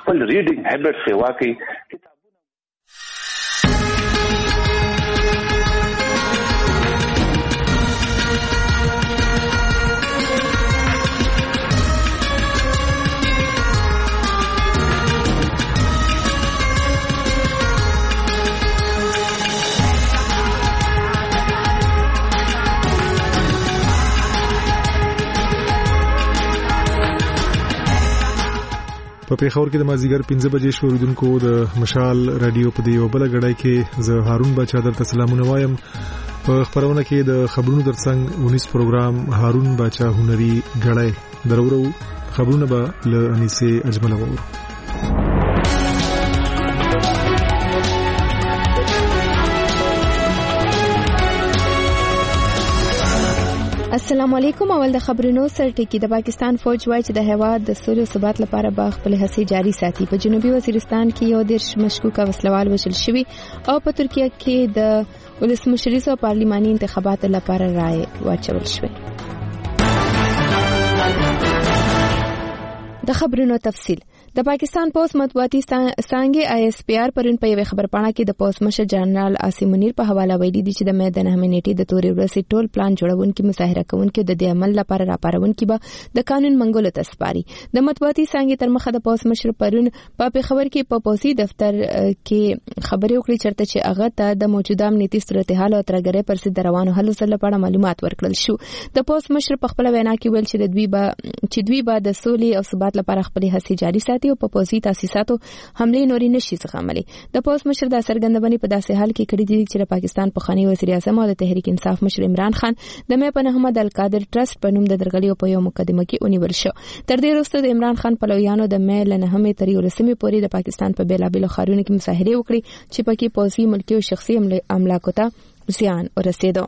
خپل ریډینګ هابټ سیوا کوي. په پیښور کې د مازیګر 15 بجې شوریدونکو د مشال رادیو په دیو بل غړای کې زه هارون بچا درته سلامونه وایم. په خبرونه کې د خبرونو ترڅنګ 19 پروګرام هارون بچا هنري غړای درورو خبرونه به له انیسه اجمل وور. السلام علیکم. اول د خبرونو سرټکی. د پاکستان فوج وایي چې د هیواد د سولې او ثبات لپاره به خپل هڅې جاري ساتي. په جنوبي وزیرستان کې یو دیرش مشکوک وسلوال وژل شوي او په ترکیه کې د ولسمشریز او پارلماني انتخاباتو لپاره رائے واچول شوې. د خبرونو تفصیل. د پاکستان پوز مطبوعاتي څانګې ISPR پرون په یوه خبرپاڼه کې د پوز مشر جنرال عاصم منیر په حواله ویلي دي چې د مې د 9 نیټې د تورې ورځې ټول پلان جوړونکي مظاهره کوونکي د دې عمل لپاره راپارونکي به د قانون منګولو ته سپاري. د مطبوعاتي څانګې تر مخه د پوز مشر پرون په پیښور کې په پوزي دفتر کې خبري وکړي چرته چې هغه ته د موجوده امنیتي صورتحال او ترګرې پر ضد روانو حل لپاره معلومات ورکړل شو. د پوز مشر په خپل وینا کې ویل چې دوی به د سولې او ثبات لپاره خپل هڅې جاري ساتي او په پوزي تاسیساتو حمله نوري نشي زغملي. د پوز مشر د سرګندونې په داسې حال کې کړي دي چې د پاکستان پخوانی وزیر اعظم او د تحریک انصاف مشر عمران خان د مې په محمد القادر ټرست په نوم د درغلي په یو مقدمه کې ونیول شو. تر دې وروسته د عمران خان پلویانو د مې له 9 تر 11 پورې د پاکستان په بیلابیلو ښارونو کې مظاهره وکړي چې پکې پوزي ملکي او شخصي املاکو ته زیان ورسېدو.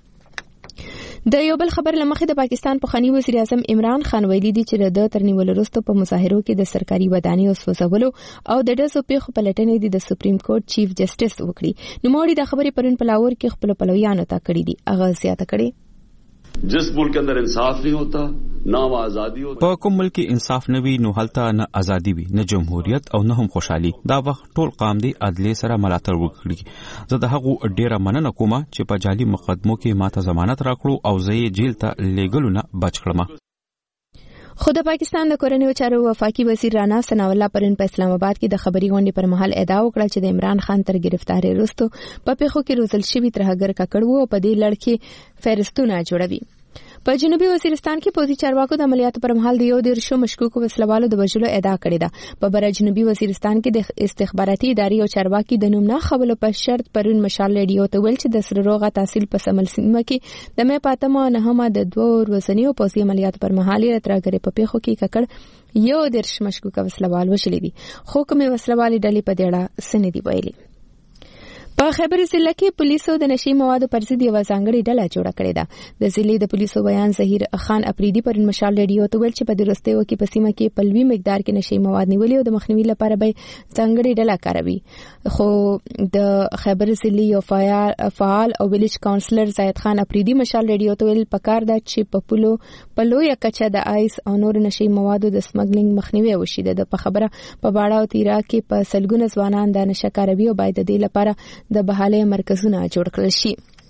د یو بل خبر لمخې د پاکستان پخوانی وزیر اعظم عمران خان ویلي دي چې د ترنیول وروسته په مظاهرو کې د سرکاري ودانیو سوځولو او د ډزو پیښو پلټنې د سپریم کورټ چیف جسټس وکړي. نوموړي د خبرې پرون په لاهور کې خپل پلویانو ته کړې دي. هغه زیاته کړې जिस मुल्क के अंदर इंसाफ नहीं होता ना आजादी होता. په کوم ملک کې انصاف نه وي نو هلته نه ازادي وي نه جمهوریت او نه هم خوشحالي. دا وخت ټول قام دی عدالت سره ملاتړ وکړي. زه د هغو ډیره مننه کوم چې په جعلي مقدمو کې ماته ضمانت راکړو او زه یې جیل ته لېږلو نه بچ کړم. خو د پاکستان د کورنیو چارو وفاقي وزیر رانا ثناء الله پرون په اسلام آباد کې د خبري غونډې پر مهال ادعا وکړه چې د عمران خان تر گرفتاری وروسته په پیښو کې روزل شوی ترهګر ککړ وو او په دې لړ کې فهرستونه جوړوي. په جنوبي وزیرستان کې پوزي چارواکو د عملیاتو پر مهال د یو دیرشو مشکوکو وسلوالو د وژلو ادعا کړې ده. په بره جنوبي وزیرستان کې د استخباراتي ادارې او چارواکي د نوم نه خبرو په شرط پرون مشال رادیو ته ویل چې د سرروغه تحصیل په سمل سیمه کې د مې پاتمه نه هم د 2 ورځنیو پوزي عملیاتو پر مهال ترګرې په پیښو کې ککړ یو دیرش مشکوکه وسلوال وشلې دي. خو کومه وسلوالي ډلې په دېړه سندې دی ویلي. په خیبر ضلع کې پولیسو د نشي موادو پر ضد یو ځانګړي ډله جوړه کړې ده. د ضلع د پولیسو بیان ظهیر خان اپریدي پر مشال رادیو ته ویل چې په درستیو کې په سیمه کې په لوی مقدار کې نشي مواد نیولې او د مخنیوي لپاره به ځانګړي ډله کاروي. خو د خیبر ضلع یو فعال او ویلیج کاونسلر زاید خان اپریدي مشال رادیو ته ویل پکار ده چې په لوی کچه د آیس او نور نشي موادو د سمګلینګ مخنیوي وشي. د په خبره په باړه او تیرا کې په سلګونه ځوانان د نشه کاروي او باید د دې لپاره د بحاله مرکزونه جوړ کړل شي.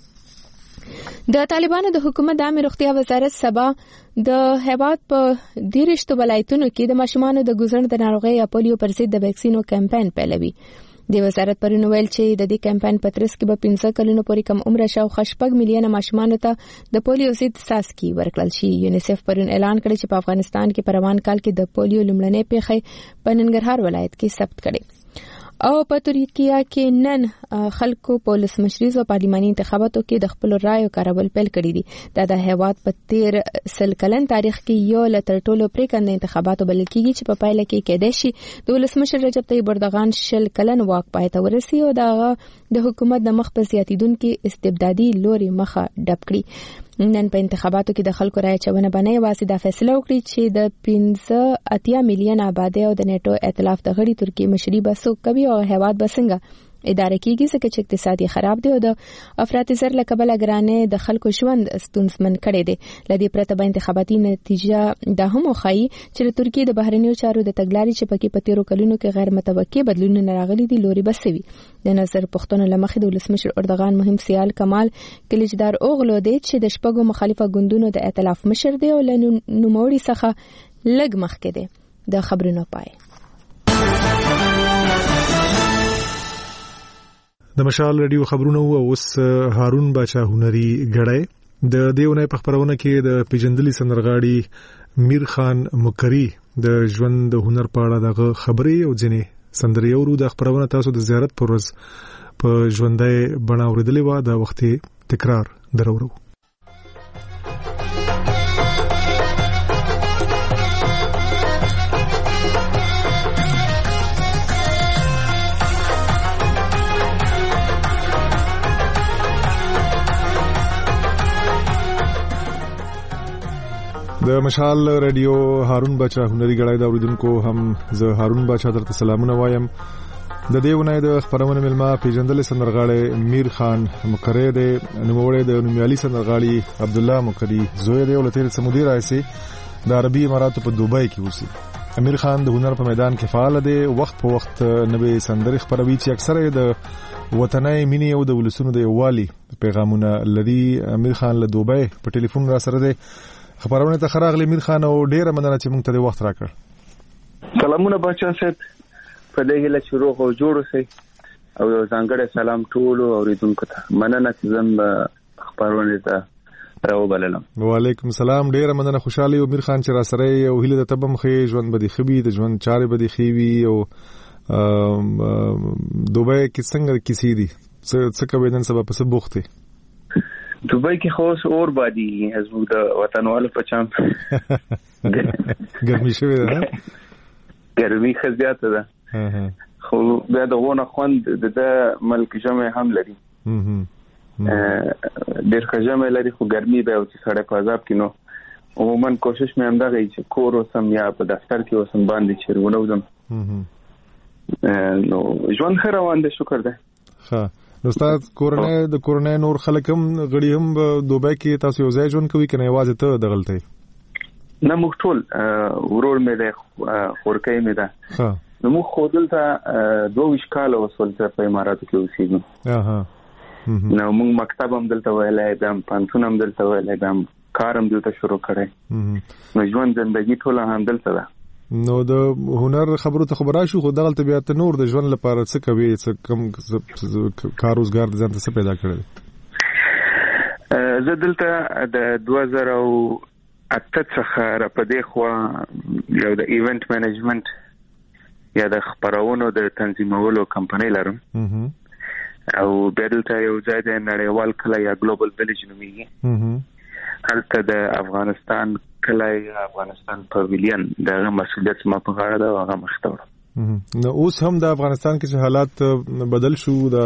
د طالبانو د حکومت د عامه روغتیا وزارت سبا د هیواد په 13 ولایتونو کې د ماشومانو د ګوزن د ناروغۍ یا پولیو پر ضد د ویکسینو کمپاین پیلوي. د وزارت پرون ویل چې د دې کمپاین په ترڅ کې به 15 کلونو پورې کم عمر شاوخوا 6 میلیونه ماشومانو ته د پولیو ضد څاڅکي ورکړل شي. یونیسف پرون اعلان کړی چې په افغانستان کې په روان کال کې د پولیو لومړنۍ پیښه په ننګرهار ولایت کې ثبت کړي. او په ترکیه کې نن خلکو په ولسمشریز او پارلماني انتخاباتو کې د خپل رائے کارول پیل کړی دي. دا د هیواد په 13 کلن تاریخ کې یو لتر ټولو پریکند انتخاباتو بلل کېږي چې په پایله کې کېدای شي د ولسمشر رجب طیب اردوغان 10 کلن واک پای ته ورسي او د حکومت د مخ په زیاتیدونکو استبدادي لوري مخه ډب کړي. نن په انتخاباتو کې د خلکو رائے چونه باندې واسي د فیصله وکړي چې د 15 میلیون آبادی او د نیټو ائتلاف د غړي ترکیه مشري بسو کوي او هیواد بسنګ اداره کیږي ځکه چې اقتصادي خراب دی او د افراط زر له کبله ګرانه د خلکو ژوند ستونزمن کړي دي. لدې پرته به انتخاباتي نتیجه د هم خوایي چې د ترکیه د بهرنیو چارو د تګلارې چې پکې په تیرو کلونو کې غیر متوقع بدلونونه راغلي دي لوري بسوي. د نظر پښتون لمخې د ولسمشر اردوغان مهم سیال کمال کلیجدار اوغلو دی چې د شپږو مخالفه ګوندونو د ائتلاف مشر دی او له نوموړي څخه لږ مخکې دی. د خبرونو پای د مشال رادیو خبرونه اوس هارون باچا هنري غړای د دیونه په خبرونه کې د پیجندلي سندرغاړي میر خان مکری د ژوند د هنر په اړه د خبرې او ځنې سندري اورو د خبرونه تاسو د زیارت پر ورځ په ژوندۍ بڼه اوریدلې و د وخت تکرار درورو. د مشال رادیو هارون باچا هنري غړای دا اوریدونکو هم زه هارون باچا درته سلامونه وایم. د دیونه د خبرونه ملما پیجندل سندرغاړي میر خان مکری د نوموړی د نومیالي سندرغاړي عبد الله مکری زوی دی او لته سمودي راځي د عربي اماراتو په دوبۍ کې اوسي. امیر خان د هنر په میدان کې فعال دی، وخت په وخت نوې سندري خبروي چې اکثره د وطني مینې او د ولسونو د یووالي پیغامونه لري. امیر خان له دوبۍ په ټلیفون را سره دی. خبرونه ته خراغلی میر خان او ډیره مننه چې موږ ته وخت راکړ. سلامونه بچا صاحب، په دې له شروع او جوړ اوسئ او یو ځانګړی سلام ټول اوریدونکو ته. مننه چې زم خبرونه ته راوبللم. وعلیکم السلام، ډیره مننه. خوشاله یو میر خان چې را سره یو هیله د تبم خې ژوند بدی خبي د ژوند چارې بدی خېوي او دوبۍ کې څنګه کیسې دي څه کوي نن سبا په څه بوخته دوبۍ کې خو اور بادي حزب د وطنوالو په چم ګرمي شوی ده، ګرمي خزياته ده خو بیا دغه خوند د ملک جمع هم لري ډېر خجمه لري خو ګرمي به او چې سړی په عذاب کې نو عموما کوشش مې هم دغه چې کور اوسم یا په دفتر کې اوسم باندې چیرونه وزم نو ژوند ښه روان دی شکر ده. ښه نو استاد کورنۍ نور خلک هم غړي هم دوبۍ کې تاسو یو ځای ژوند کوي کنه یوازې ته دغلته؟ نه موږ ټول ورور مې ده خورکۍ مې ده نو موږ خو دلته 22 کال وسول په اماراتو کې اوسېږو. نو موږ مکتب هم دلته ویلای دم پانسون هم دلته ویلای دم کار هم دلته شروع کړی نو ژوند زندگی ټول هم دلته ده. نو د هنر خبرو ته خبره شو خو دغلته بیا ته نور د ژوند لپاره څه کوي څه کم کار روزګار ځان ته څه پیدا کړی؟ زه دلته د 2008 څخه را پدې خو یو د ایونت مینجمنت یا د خبرونو د تنظیمولو کمپنۍ لرم او بدلته یو ځای د نړیوال کله یا ګلوبل ویلیج نومېږي هلته د افغانستان کله یا افغانستان پاویلین دغه مسؤلیت ما په غاړه ده او هغه مخته وړم. نو اوس هم د افغانستان کې چې حالات بدل شو د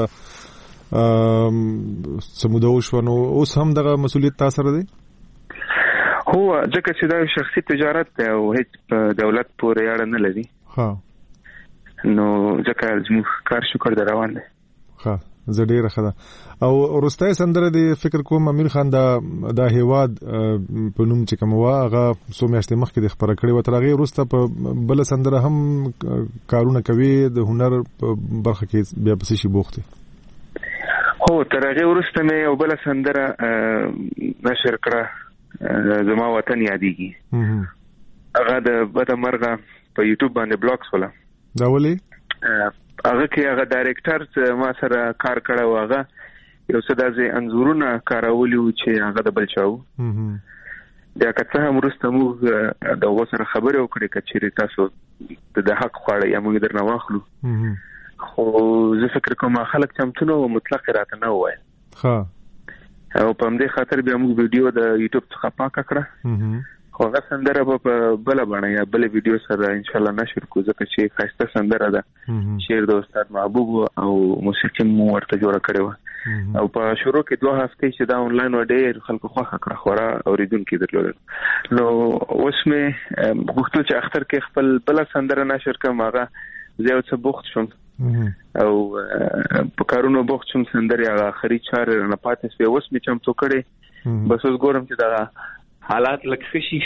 سمودو شو نو اوس هم دغه مسؤلیت تاسو سره دی؟ هو ځکه چې دا شخصي تجارت دی او هیڅ دولت پورې اړه نه لري. ها نو ځکه زموږ کار شکر در روان دی. ها زه ډیره ښه ده. او وروستۍ سندره د فکر کوم امیر خان دا هیواد په نوم چې کوم هغه څو میاشتې مخکې د خبره کړې و تر هغې وروسته په بله سندره هم کارونه کوي د هنر په برخه کې بیا پسې شي بوخت دی؟ هو تر هغې وروسته مې یو بله سندره نشر کړه زما وطن یادېږي هغه د بده مرغه په یوټیوب باندې بلاک شوله. دا ولې؟ هغه کې هغه ډایرکټر ما سره کار کړی و هغه یو څه داسې انځورونه کارولي وو چې هغه د بل چا وو. بیا که څه هم وروسته موږ د هغو سره خبرې وکړې که چېرې تاسو د حق خواړه یا موږ درنه واخلو خو زه فکر کوم خلک چمتو نه وو مطلق یې راته نه وویل او په همدې خاطر بیا موږ ویډیو د یوټیوب څخه پاکه کړه خو هغه سندره به په بله بڼه یا بله ویډیو سره انشاءالله نشر کړو ځکه چې ښایسته سندره ده شعر د استاد محبوب او موسیقي مو ورته جوړه کړې وه او په شروع کې 2 هفتې چې دا آنلاین و ډېر خلکو خوښه کړه خورا اورېدونکي درلودل. نو اوس مې غوښتل چې اختر کې خپل بله سندره نشر کړم هغه زه یو څه بوخت شوم او په کارونو بوخت شم سندري هغه اخري چار نه پاتې سوی اوس می چم تو کړي بس اوس ګورم چې دا حالات لکه شي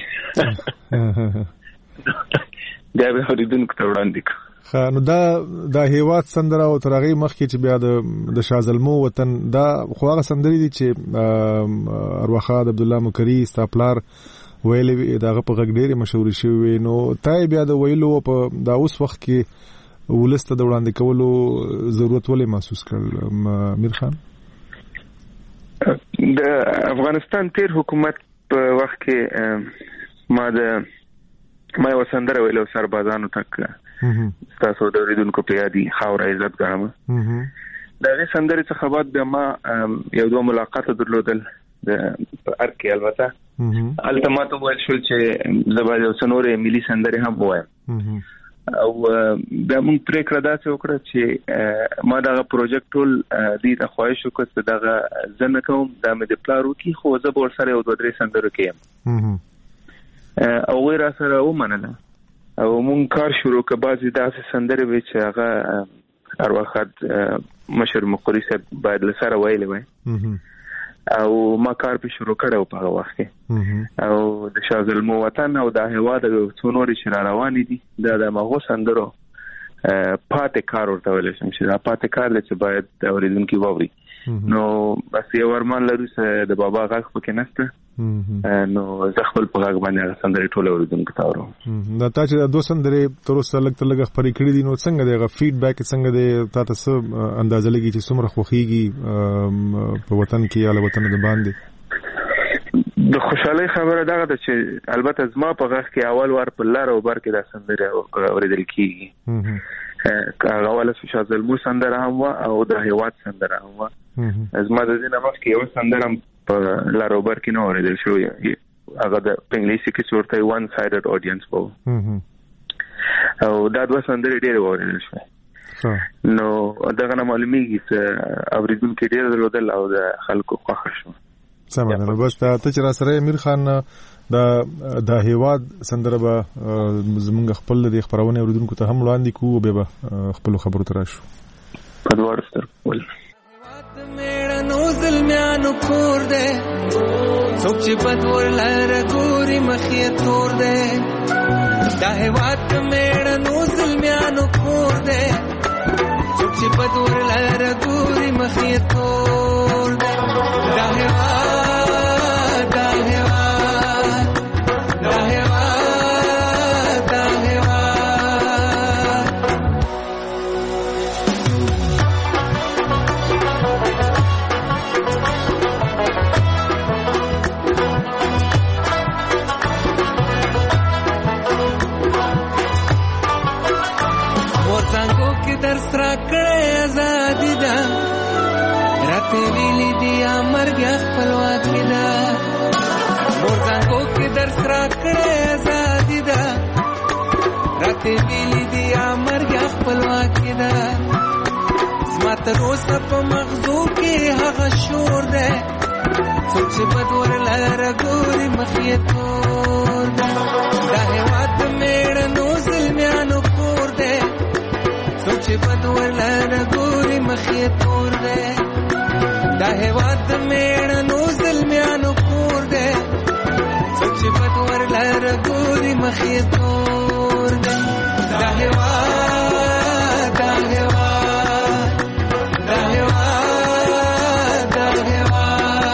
دا به هریدونکو ته وړاندې نو دا هیواد سندره او ترغی مخکې چې بیا د شازلمو وطن دا خو هغه سندري دي چې ارواخاد عبد الله مکری استاپلار ویلې داغه په غږ ډېر مشهور شوی نو تای بیا د ویلو په دا اوس وخت کې ولسته د وړاندې کولو ضرورت ولې محسوس کړ امیر خان د افغانستان تیر حکومت په وخت کې ما وسندره ویلو سربازانو تک تاسو د ریدونکو په یادي خاور عزت ګرامه دا غي سندري څخه بعد بیا ما یو دوه ملاقات درلودل د ارکه البته التماتو ویل شو چې زباده سنوري ملي سندري هم وایم او بیا موږ پرې کړه دا چې وکړه چې ما دا پروژیکټ ټول د خواهش وکړ چې دا زنه کوم د مې پلارو کې خو زه بور سره یو دوه درې سندرو کې او غیر سره ومنله او مونږ کار شروع کړ بعضی داسې سندرې وی چې هغه ارواخد مشر مقری صاحب باید لسره ویلې وای او ما کار په شروع کړو په هغه وخت کې او د شازلمو وطن او د هواد د څونوري شر روانې دي د مغو سندرو پاتې کار ورته ویل شم چې دا پاتې کار چې باید اوریدونکو ووري نو بس یو ورمان لري چې د بابا غاښ پکې نشته نو زه خپل په غاښ باندې سندري ټوله اوریدونکو ته ورو دا چې د دوه سندري تر اوسه لږ خبرې کړې دي نو څنګه دغه فیډبیک څنګه دی تاسو اندازه لګی چې څومره خوخيږي په وطن کې یا له وطن د باندې د خوشحالي خبره دا ده چې البته زما په غاښ کې اول ور په لار او بر کې د سندري اوریدل کیږي هغه ولا شازلمو سندره هم او د هیواد سندره هم زما د دې نماز کې یو سندره په لاروبر کې نو اوریدل شو هغه د انګلیسي کې څورته وان سایډډ اډینس وو او دا دوه سندرې ډېر اوریدل شو نو دغه نه معلومیږي چې اوریدونکو ډېر درلودل او د خلکو خوښ شو سمه ده بس ته چې را سره امیر خان د هیواد سندره به زمونږ خپل د خبرونه اوریدونکو ته هم وړاندې کوو به خپل خبرو تر شو په دوار سره ول میړنو ظلمیانو کور دے څوک چې بدور لاره ګوري مخې تور دے دا هیواد میړنو ظلمیانو کور دے څوک چې بدور لاره ګوري مخې تور دے دا هیواد درس را کړې آزادي ده راته ویلي دي مرګ خپلواکي ده مورځانګو کې درس را کړې آزادي ده راته ویلي دي مرګ خپلواکي ده زما تر اوسه په مغزو کې هغه شور ده څوک چې بدور لاره ګوري مخې تور ده دا هیواد میړنو ظلمیانو کور ده چې بدور لاره ګوري مخې تور دی دا هیواد میړنو ظلمیانو کور دی چې بدور لاره ګوري مخې تور دی دا هیواد دا هیواد دا هیواد دا هیواد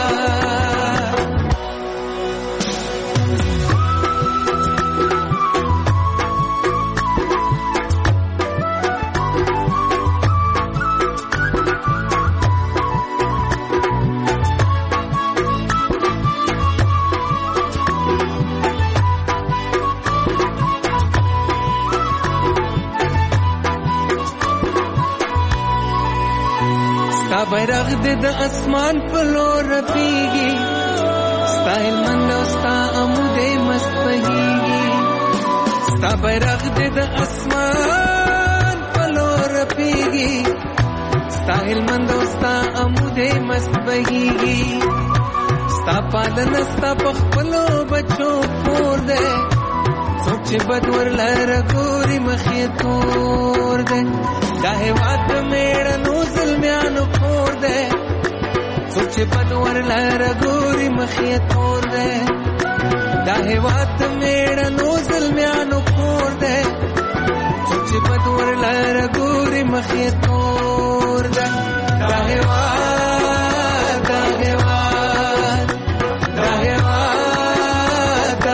بیرغ د اسمان په لور رپیږي ستا هلمند او ستا عمودې مست بهیږي ستا بیرغ د اسمان په لور رپیږي ستا هلمند او ستا عمودې مست بهیږي ستا پالنه ستا په خپلو بچو کور دی څوک چې بدور لاره ګوري مخې تور دی دا هیواد میړنو زلمیانو کور دی سوچ بدور لار ګوري مخې تور دی دا هیواد میړنو زلمیانو کور دی سوچ بدور لار ګوري مخې تور دی دا هیواد دا هیواد دا هیواد دا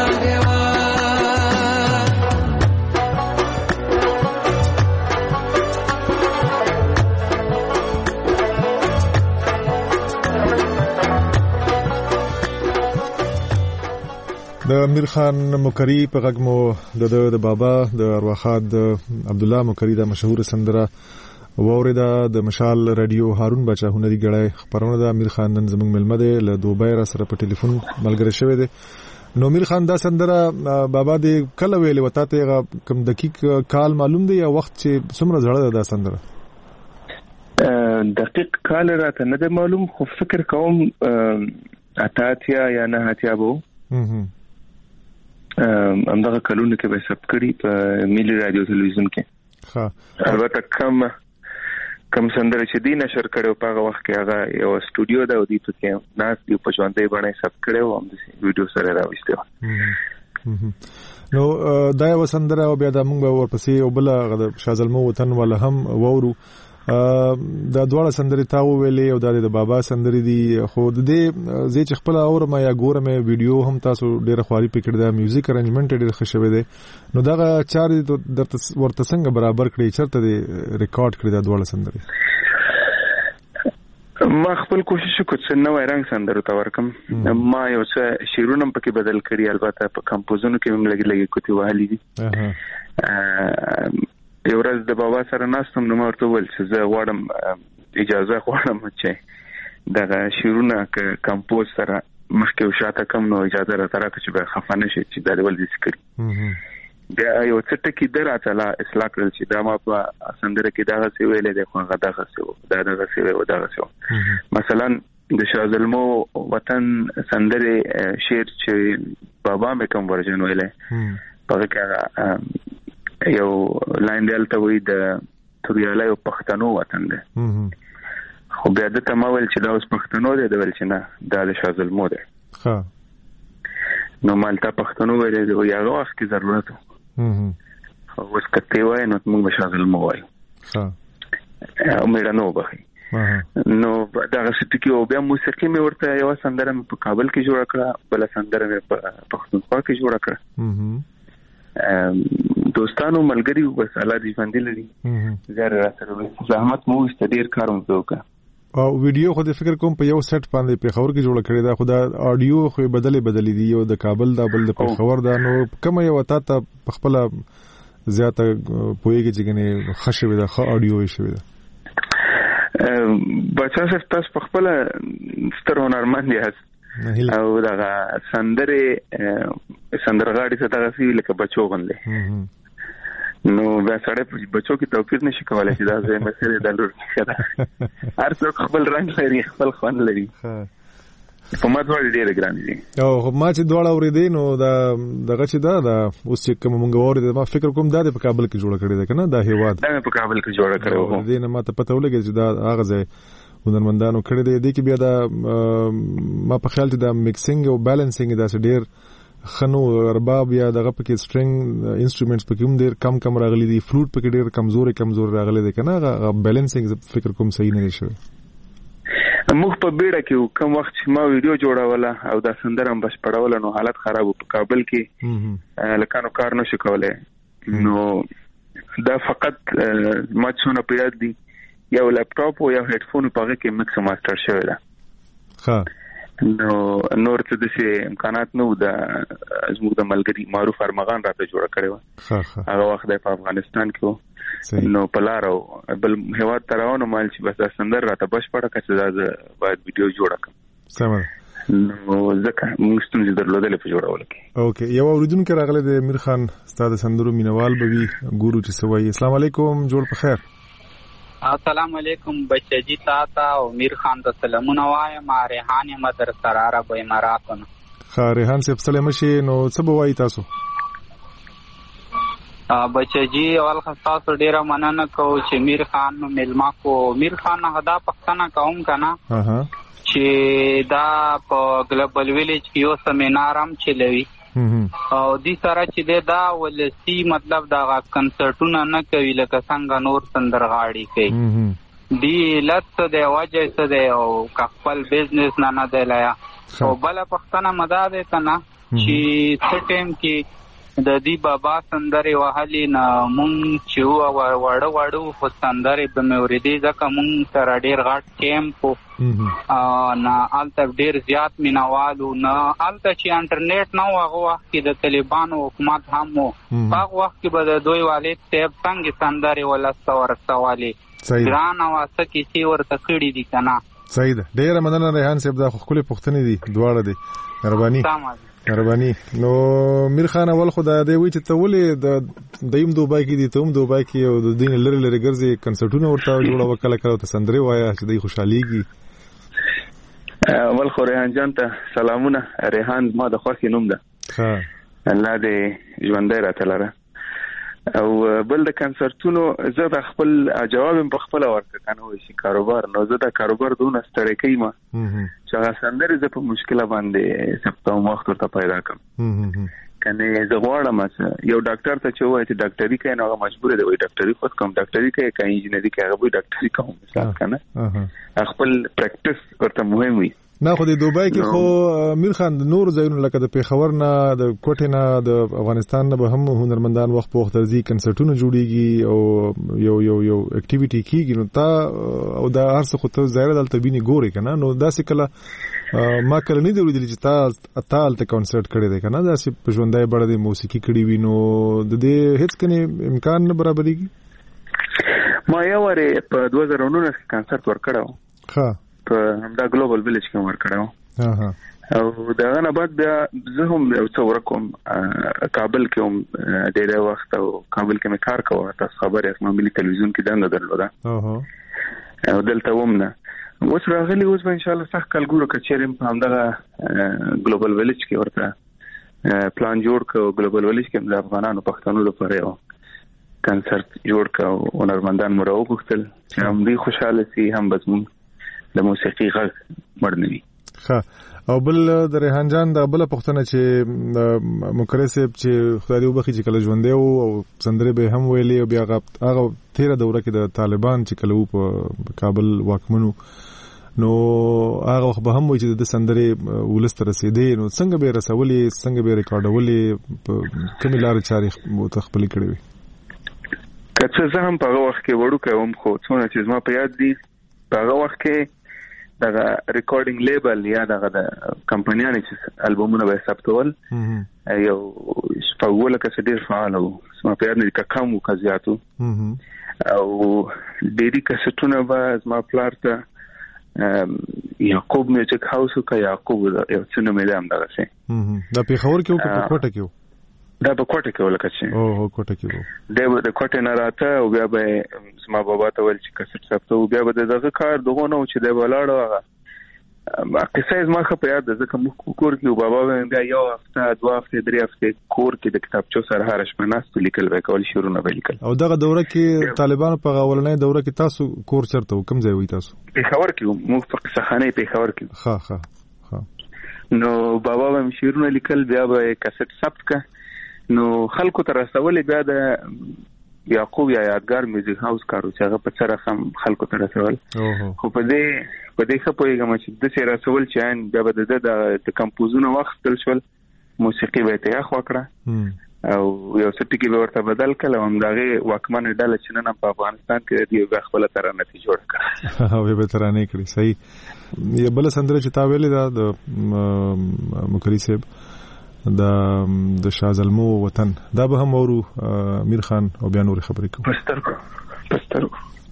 هیواد د امیر خان مکری په غږ مو د بابا د ارواحات عبد الله مکری د مشهور سندره ووردا د مشال رادیو هارون بچا هنري غړای خبرونه د امیر خان نن زموږ ملمه ده له دوبۍ را سره په ټلیفون ملګری شوی دی. نو امیر خان دا سندره بابا د کله ویلې وتا ته کم دقیق کال معلوم دی یا وخت چې څومره زړه ده دا سندره؟ دقیق کال راته نه ده معلوم خو فکر کوم اتاتیا یا نه اتیا بو همدغه کلونه کې به سب کړي په ملي رادیو تلویزیون کې. ها البته کم سندره چې دی نشر کړو په هغه وخت کې هغه یو سټوډیو دا ودی په کې ناس دی په ژوندۍ باندې سب کړو هم د ویډیو سره راوستو. نو دا یو سندره او بیا د موږ ورپسې او بل شازلمو وطن ولا هم وورو دا دواړه سندري تاو ویلې او د بابا سندري دي خو د دې زی چې خپل اورم یا ګورم ویډیو هم تاسو ډیره خواري پکړه د میوزیک ارنجمنت ډیر ښه شوی دی. نو دا چارې د ورته څنګه برابر کړی چرته دی ریکارډ کړی دا دواړه سندري؟ ما خپل کوشش وکړ چې نوې رنگ سندرو ته ورکم. ما یو څه شیرونه پکې بدل کړی البته په کمپوزونو کې هم لګي کوتي وهلي دي. یو ورځ د بابا سره ناستم نو ورته ویل چې زه غواړم اجازه غواړم چې دغه شیرونه کمپوز سره مخکې وشاته کم نو اجازه راته راکړه چې به خفه نشي چې دا ول دې سکري. بیا یو څه ټکی دراته لا اصلاح کړل چې دا ما په سندره کې دا څه ویلې ده خو هغه دا څه و دا څه مثلا د شازلمو وطن سندره شعر چې بابا مې کوم ورژن ویلې په کې یو لاین دلته وي د توریاله یو پښتنو وطن ده خو بیا د تمول چې دا اوس پښتنو دی د ول چې نه دا د شازلمو ده. ها نو مالته پښتنو ویل دی یو وخت کې ضرورت خو اوس کته وای نو موږ شازلمو وای. ها امید نو بخي نو دا ستکی او بیا موسیقي مې ورته یو سندره په کابل کې جوړ کړه بل سندره مې په پښتونخوا کې جوړ کړه. دوستانو ملګری بس الله دې باندې لري زه راته زحمت مو ستډیر کاروم وکړه او ویډیو خو د فکر کوم په یو سیټ باندې په خبر کې جوړ کړی دا خو دا اډیو خو بدلی دي یو د کابل دا بل د خبر دا نو کوم یو وتا ته خپل زیاته پويږي چې کنه خښوي دا خو اډیو یې شوی دا بچا صرف تاسو خپل ستر هنرمند یاست او دا سندرغاړي څه دغه سی لکه بچو غندې نو بیا سره بچو کې توپیر نشي کولای چې دا زه مسله د لور کړه هر څوک خپل رنگ لري خپل خوان لري په ما ډوړ ډېر ګران دي او ما چې دواړه اورېدې نو دا دغه چې دا اوس چې کوم مونږ اورېدې ما فکر کوم دا په کابل کې جوړ کړی دا کنه دا هیواد دا په کابل کې جوړ کړو دې نه ما ته پته ولګی چې دا هغه ځای هنرمندانو کړی دی کې بیا دا ما په خیال ته دا میکسینګ او بیلانسینګ دا ډېر خنو رباب یا دغه پکې سټرینګ انسټرومنټس پکې هم ډېر کم راغلي دي فلوټ پکې ډېر کمزور راغلي دي کنه بیلانسینګ فکر کوم صحیح نه شوی. موږ په بیړه کې کوم وخت چې ما ویډیو جوړاوله او دا سندره هم بشپړوله نو حالت خراب په کابل کې لکانو کار نشو کولای نو دا فقط ما څونه پیاد دي یو لپټاپ او یو هډفون په هغه کې مکس ماستر شوی دا. ها نو نور څه د امکانات نو د زموږ د ملګری معروف ارمغان راته جوړ کړو هغه وخت په افغانستان کې نو پلارو بل هوا تراونه مال چې بس سندر راته بشپړه کړه دا باید ویډیو جوړ کړم سم نو ځکه موږ ستونزې درلودل په جوړول کې. اوکې یو اوریدونکو راغله د امیر خان استاد سندرو مینوال بوي ګورو چې سوي. السلام علیکم جوړ په خیر. السلام علیکم بچی تاتا او امیر خان د سلامونه وایم ریحان مدر سراره به اماراتونه. ریحان صاحب سلام شي نو څه بوای تاسو؟ بچجی اول خاص ډیره مننه کو چې میر خان ملما کو میر خان هدا پښتنه قوم کنا چې دا په ګلوبل ویلیج کې یو سیمینار هم چلوي او دې سره چې دا ولسی مطلب دا کنسرټونه نه کوي لکه څنګه نور سندرغاړي کوي دی لته د وجه څه دی او خپل بزنس نه دی لایا او بل پښتنه مدد کنا چې څټم کې د دې بابا سندري وهلي نه مونږ چې وړو خو سندري په موريدي ځکه مونږ سره ډیر غټ کیمپ نه الته ډیر زیات مینوالو نه الته چې انټرنیټ نه هغه وخت کې د طالبانو حکومت هم وو هغه وخت کې به د دوی والد صاحب څنګه سندري ولسته ورسوالي ګران واسه کې چې ورته کړی دي کنه صحیح ده ډیر مننه ریحان صاحب دا خو خپل پښتني دي دواړه دي مهرباني نو میر خان اول خدای دی وی چې ته ولې د دیم دوبای کې دي ته هم دوبای کې او د دین لری لری ګرځي کنسرټونه ورته جوړه وکړه کړه ته سندري وایا چې دی خوشحاليږي اول خو ریحان جان ته سلامونه ریحان ما د خوښي نوم ده الله دې ژوندۍ راته لره او بل د کنسرټونو زه د خپل جواب په خپل ورکړ کنه وای شي کاروبار نو زه د کاروبار دونه ستړی کیم چې سندري زه په مشکله باندې سپتم وخت ته پیدا کوم کنه زه غواړم یو ډاکټر ته چې وای چې ډاکټري کوي نو مجبور دی وای ډاکټري خو کوم ډاکټري کوي کای انجینری کوي هغه وای ډاکټري کوم مثال کنه خپل پریکټیس ورته مهم وي نه خو د دوبای کې خو میر خان د نور ځایونو لکه د پیښور نه د کوټې نه د افغانستان نه به هم هنرمندان وخت په وخت ځي کنسرټونه جوړيږي او یو اکټیویټي کیږي نو تا او دا هرڅه خو ته ظاهر دلته بینی ګوري کنه نو دا څه کله ما کله نه دی ویل چې تا ته کنسرټ کړی دی کنه دا چې ژوندۍ بڑا د موسیقي کړی وینو د دې هیڅ کني امکان نه برابرېږي ما یو واره په 2019 کې کنسرټ ورکړم ها په همدا ګلوبل ویلیج کې ورکړم او دا نه بعد بیا زه هم یو څو ورکوم کابل کې هم ډېر وخت او کابل کې مې کار کوم تاسو خبرې اسمه ملي تلویزیون کې دنده درلوده او دلته ومنه اوس راغلی اوس به ان شاء الله سخت کال ګورو کچېرم په همدا ګلوبل ویلیج کې ورته پلان جوړ کړو ګلوبل ویلیج کې د افغانانو پښتنو لپاره یو کنسرت جوړ کړو هنرمندان مو راوغوښتل چې هم دوی خوشاله سي هم بزمون د موسیقي غږ مړنوي ښه او بل د ریحان جان د بل پښتنه چې مکرسب چې خدای دې وبخي چې کله ژوندې او سندري به هم ویلي او بیا هغه 13 دوره کې د طالبان چې کله په کابل واکمنو نو هغه وخت به هم وي چې د سندري ولست رسیدې نو څنګه به رسولې څنګه به ریکارډولې کوم لار چاري متخپل کړې وي کله زه هم په وخت کې وړو کوم خو څونه چې ما په یاد دي په هغه وخت کې دغه ریکارډینګ لیبل یا دغه د کمپنیانو چې البومونه به ثبتول یو شپږوله کسه ډیر فعال وو سم په یاد نه کم او زیاتو او ډیری کسټونه به ما پلار ته یعقوب میوزیک هاوس او یعقوب یو څنګه مې دام دغه شي دا په خبر کې او په کوټه کې دا په کوټه کې ولکه چې او کوټه کې د کوټه نه راته او بیا به سما بابا ته ول چې کسټ ثبتو بیا به دغه کار دغه نو چې د ولاړو هغه قصه ما خو په یاد ده ځکه موږ کور کې بابا بیا یو هفته 2 هفته 3 هفته کور کې د کتابچو سره هر شپه ناست لیکل وکول شروع نه ولیکل او دغه دوره کې طالبانو په اولنۍ دوره کې تاسو کور چرته کوم ځای وای تاسو په خبر کې موږ په قصخانه په خبر کې ها نو بابا به شروع نه لیکل بیا به کسټ ثبت کا نو خلکو ته رسولې بیا د یعقوب یا یادګار میوزیک هاوس کارو چې هغه په سره هم خلکو ته رسول خو په دې خپويګم چې د سره رسول چې ان بیا د کمپوزونو وخت تل شول موسیقي به ته اخوا کړه او یو سټکی به ورته بدل کړه هم دغه واکمن ډله چې نن په افغانستان کې دی خپل ترانه جوړ کړه او به ترانه کړی صحیح یو بل سندره چې تا ویلې دا د مکری صاحب د شازلمو وطن دا به هم اورو میر خان او بیا نور خبرې کوو پسترو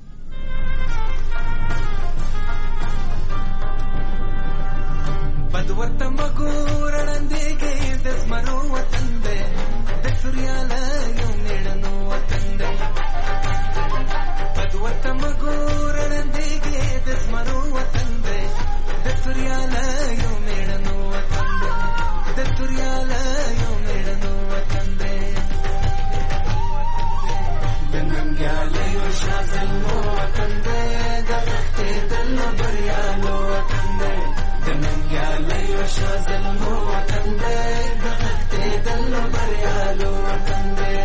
بدورته مګور وړاندې کې د زمرو وطن دې د سورياله یو میړنو وطن دې بدورته مګور وړاندې کې د زمرو وطن دې د سورياله یو میړنو وطن دې د سورياله یو میړنو وطن دې زلمو وطن دې د غښتېدل بریالو وطن دې د ننګیالیو شاه زلمو وطن دې د غښتېدل بریالو وطن دې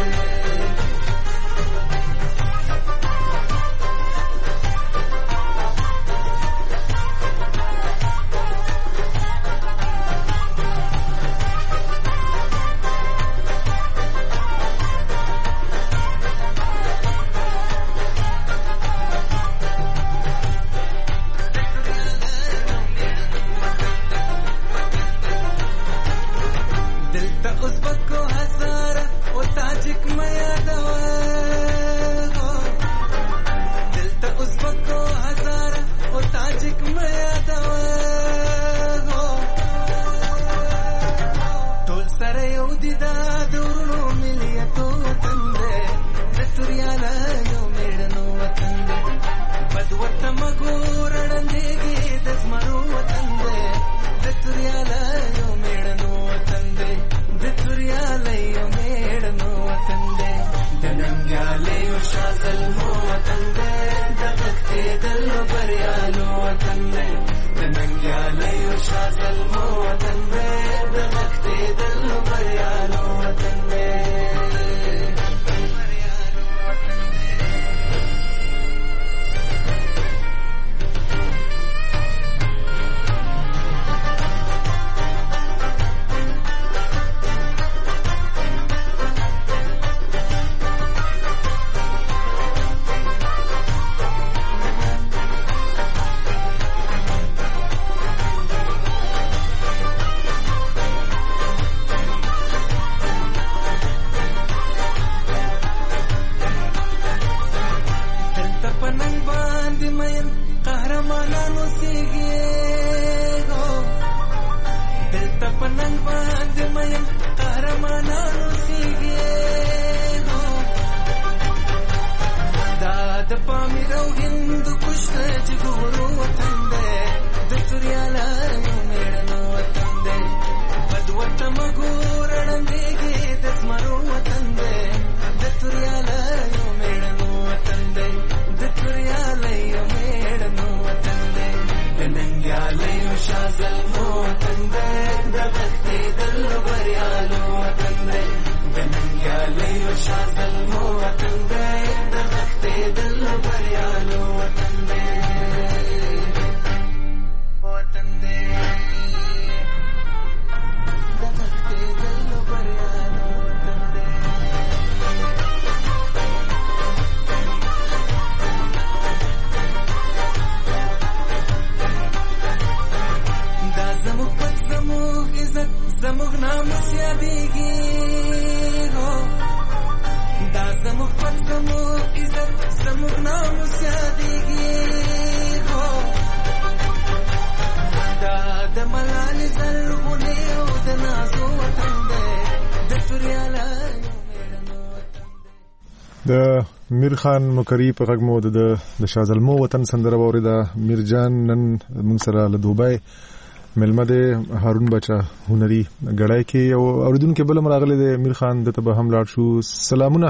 د میرخان مکری په غږ مو د شازلمو وطن سندره وریده. میرجان نن موږ سره له دوبۍ ملمه د هارون بچا هنري غړای کې او اوریدونکو بل مراغله د میرخان د ته هم لاړ شو. سلامونه.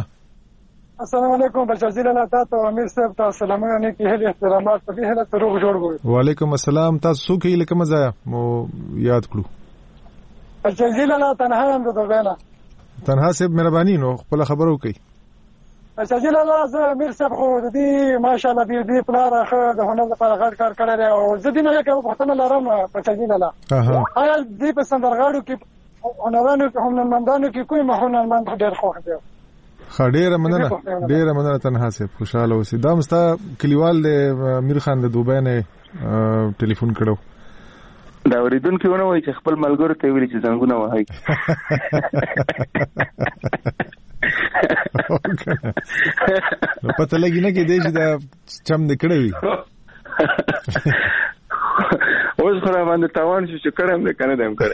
السلام علیکم بچا زیلانا تاسو امیر صاحب تاسو سلامونه نه کیه احترامات په هله تروغ جوړ وو. وعلیکم السلام. تاسو کې لکه مزه مو یاد کړو. بچا زیلانا تنها هم د دوبۍ نه تنها سب مهرباني نو خپل خبرو کوي. سجل الله زه امیر صاحب خو د دې ماشاءالله دې پلار اخر د هنر لپاره غټ کار کړی دی او زه دې نه کوم پښتنه لرم په سجل الله. آیا دې په سندرغاړو کې هنرانو کې هنرمندانو کې کوم هنرمند ډېر خوښ دی؟ ډېر مننه تنها سه خوشاله اوسې. دا مستا کلیوال د میرخان د دوبۍ نه ټلیفون کړو. دا اوریدونکو ونه وایي چې خپل ملګرو ته ویلي چې زنګونه وهاي. نو پته لګی نه کې دی چې دا چم دې کړی وي. اوس خو را باندې تاوان شو چې کړم دې کنه دم کړی.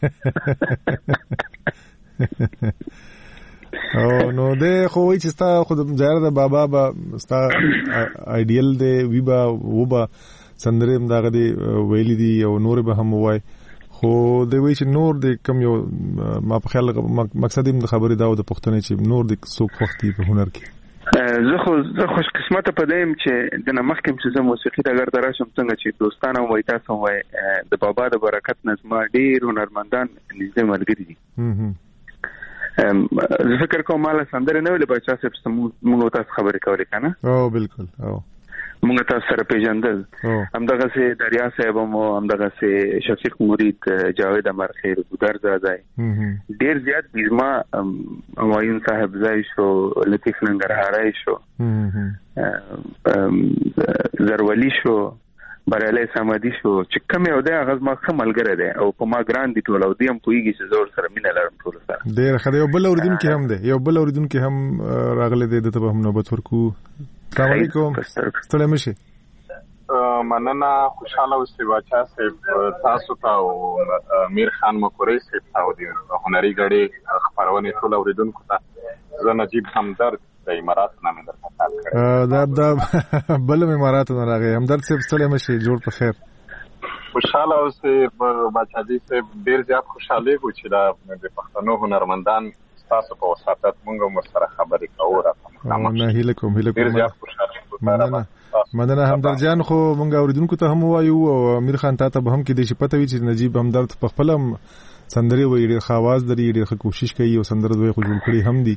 او نو دې خو وایي چې ستا خود ظاهر د بابا با ستا ایډیل دی وی با و با سندریم داغه دی ویلی دی او نور به هم وای. خو دوی وایي چې نور د کم یو ما په خیال مقصد یې د خبرې دا و د پښتنې چې نور د څوک وخت په هنر کې زه خوش قسمت پدایم چې د نمخکم چې زه موسیقي ته ګرځم راشم څنګه چې دوستانه وای تاسو وای د بابا د برکت نظم ډیر هنرمندان نږدې ملګری دي. زه فکر کوم مال سندره نه ویل بچا چې موږ تاسو خبرې کولې کنه. او بالکل او موږ تاسو سره پیژندل همدغه سي دریا صاحب مو همدغه سي شفیق مرید جاوید امرخیر ګودر زادای ډیر زیات بیرما وایون صاحب زای شو لطیف ننګرهارای شو زرولی شو بریالي سمادي شو چې کوم یو دی هغه ما خملګره دی او په ما ګران دي ټول او دیم پويږي چې زور سره مینه لرم ټول سره ډیر خدای یو بل اوریدونکو هم دی یو بل اوریدونکو هم راغله دی د ته هم نوبت ورکو. السلام علیکم ستړي مشي مننه خوشاله اوسئ بچا صاحب تاسو ته او میر خان مکوري صاحب او د هنري غړي خبرونه ټول اوریدونکو ته زه نجیب همدرد د امارات نه مې درته دا بل امارات نه راغی همدرد صاحب ستړي مشي جوړ په خیر. خوشاله اوسئ بچا دي صاحب ډیر زیات خوشاله و چې دا د پښتنو هنرمندان تاسو په وساتت مونږ هم سره خبرې کوو راته. نه هیله کوم ډیر زیات خوشاله مننه همدرد جان. خو مونږ اوریدونکو ته هم وایو او امیر خان ته به هم کې د شپته وی چې نجیب همدرد په خپل سندري وی ډیر خواز دري ډیر کوشش کوي او سندره دوی خو جوړ کړی هم دي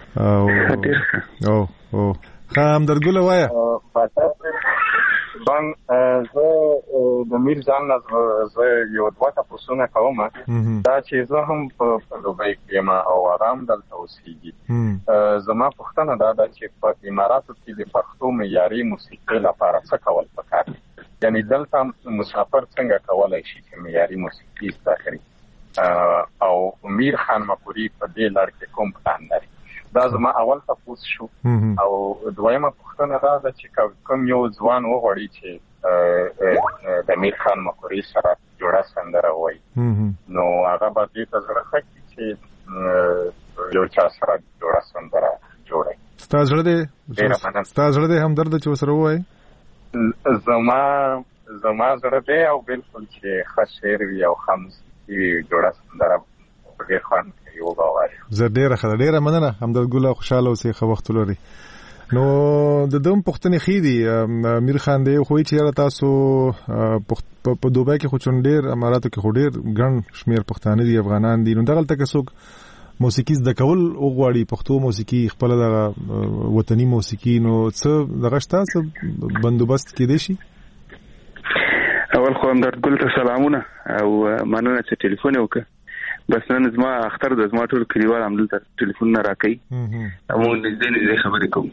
او همدرد ګل وایا بان زه د میر ځان زه یو دوه تاسو کوم دا چې زه هم په دوبۍ کې ما او آرام دلته اوسېږي. زما پوښتنه دا چې په اماراتو کې د پښتو معیاري موسیقي لپاره څه کول پکار دي؟ یعنی دلته مسافر څنګه کولای شي چې معیاري موسیقي زده کړي او میر خان مکوري په دې لړ کې کوم پلان لري؟ دا زما اول تاسو شو او دویمه پوښتنه دا ده چې کوم یو ځوان وغواړي چې د میر خان مکوري سره جوړه سندره وایي نو هغه به دې ته زړه ښه کړي چې یو چا سره جوړه سندره جوړوي. ستا زړه دی همدرد چې ورسره ووایي؟ زما زړه دی او بالکل چې ښه شعر وي او ښه موسیقي وي جوړه سندره په ډېر خوند زه ډیره مننه همدرد ګل خوشاله اوسئ ښه وخت ولرئ. نو د دوم پښتنې خېدي امیر خان دی خو چې تاسو په دوبۍ کې خو چون ډیر اماراتو کې خو ډیر ګڼ شمیر پښتانه دي افغانان دي نو دغه تک څوک موسیقي زده کول او غواړي پښتو موسیقي خپل د وطني موسیقي نو څه دغه تاسو بندوبست کړئ شي؟ اول خو همدرد ګل ته سلامونه او مننه چې ټلیفون وکړ. بس نن زما اختر د زما ټول کلیوال عملته ټلیفون نه راکې او نږدې خبرې کوم.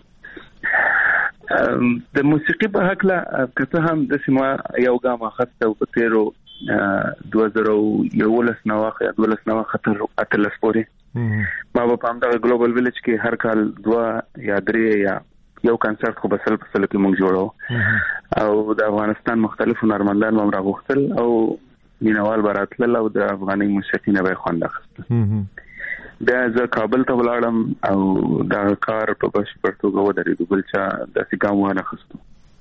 د موسیقي په حق لا کته هم د سیمه یو ګام اخسته او په تیرو 2011 نواخه 12 نواخه تر اتلس پورې ما په همدغه ګلوبل ویلیج کې هر کال 2 یا 3 یا یو کنسرت خو بسل کې موږ جوړو او د افغانستان مختلف هنرمندان هم راغوښتل او مینوال براتل او د افغاني موسیقي نه به خوند اخیست. بیا زه کابل ته ولاړم او دا کار په بشپړ توګه ودرېد بل چا داسې ګام ونه اخیستو.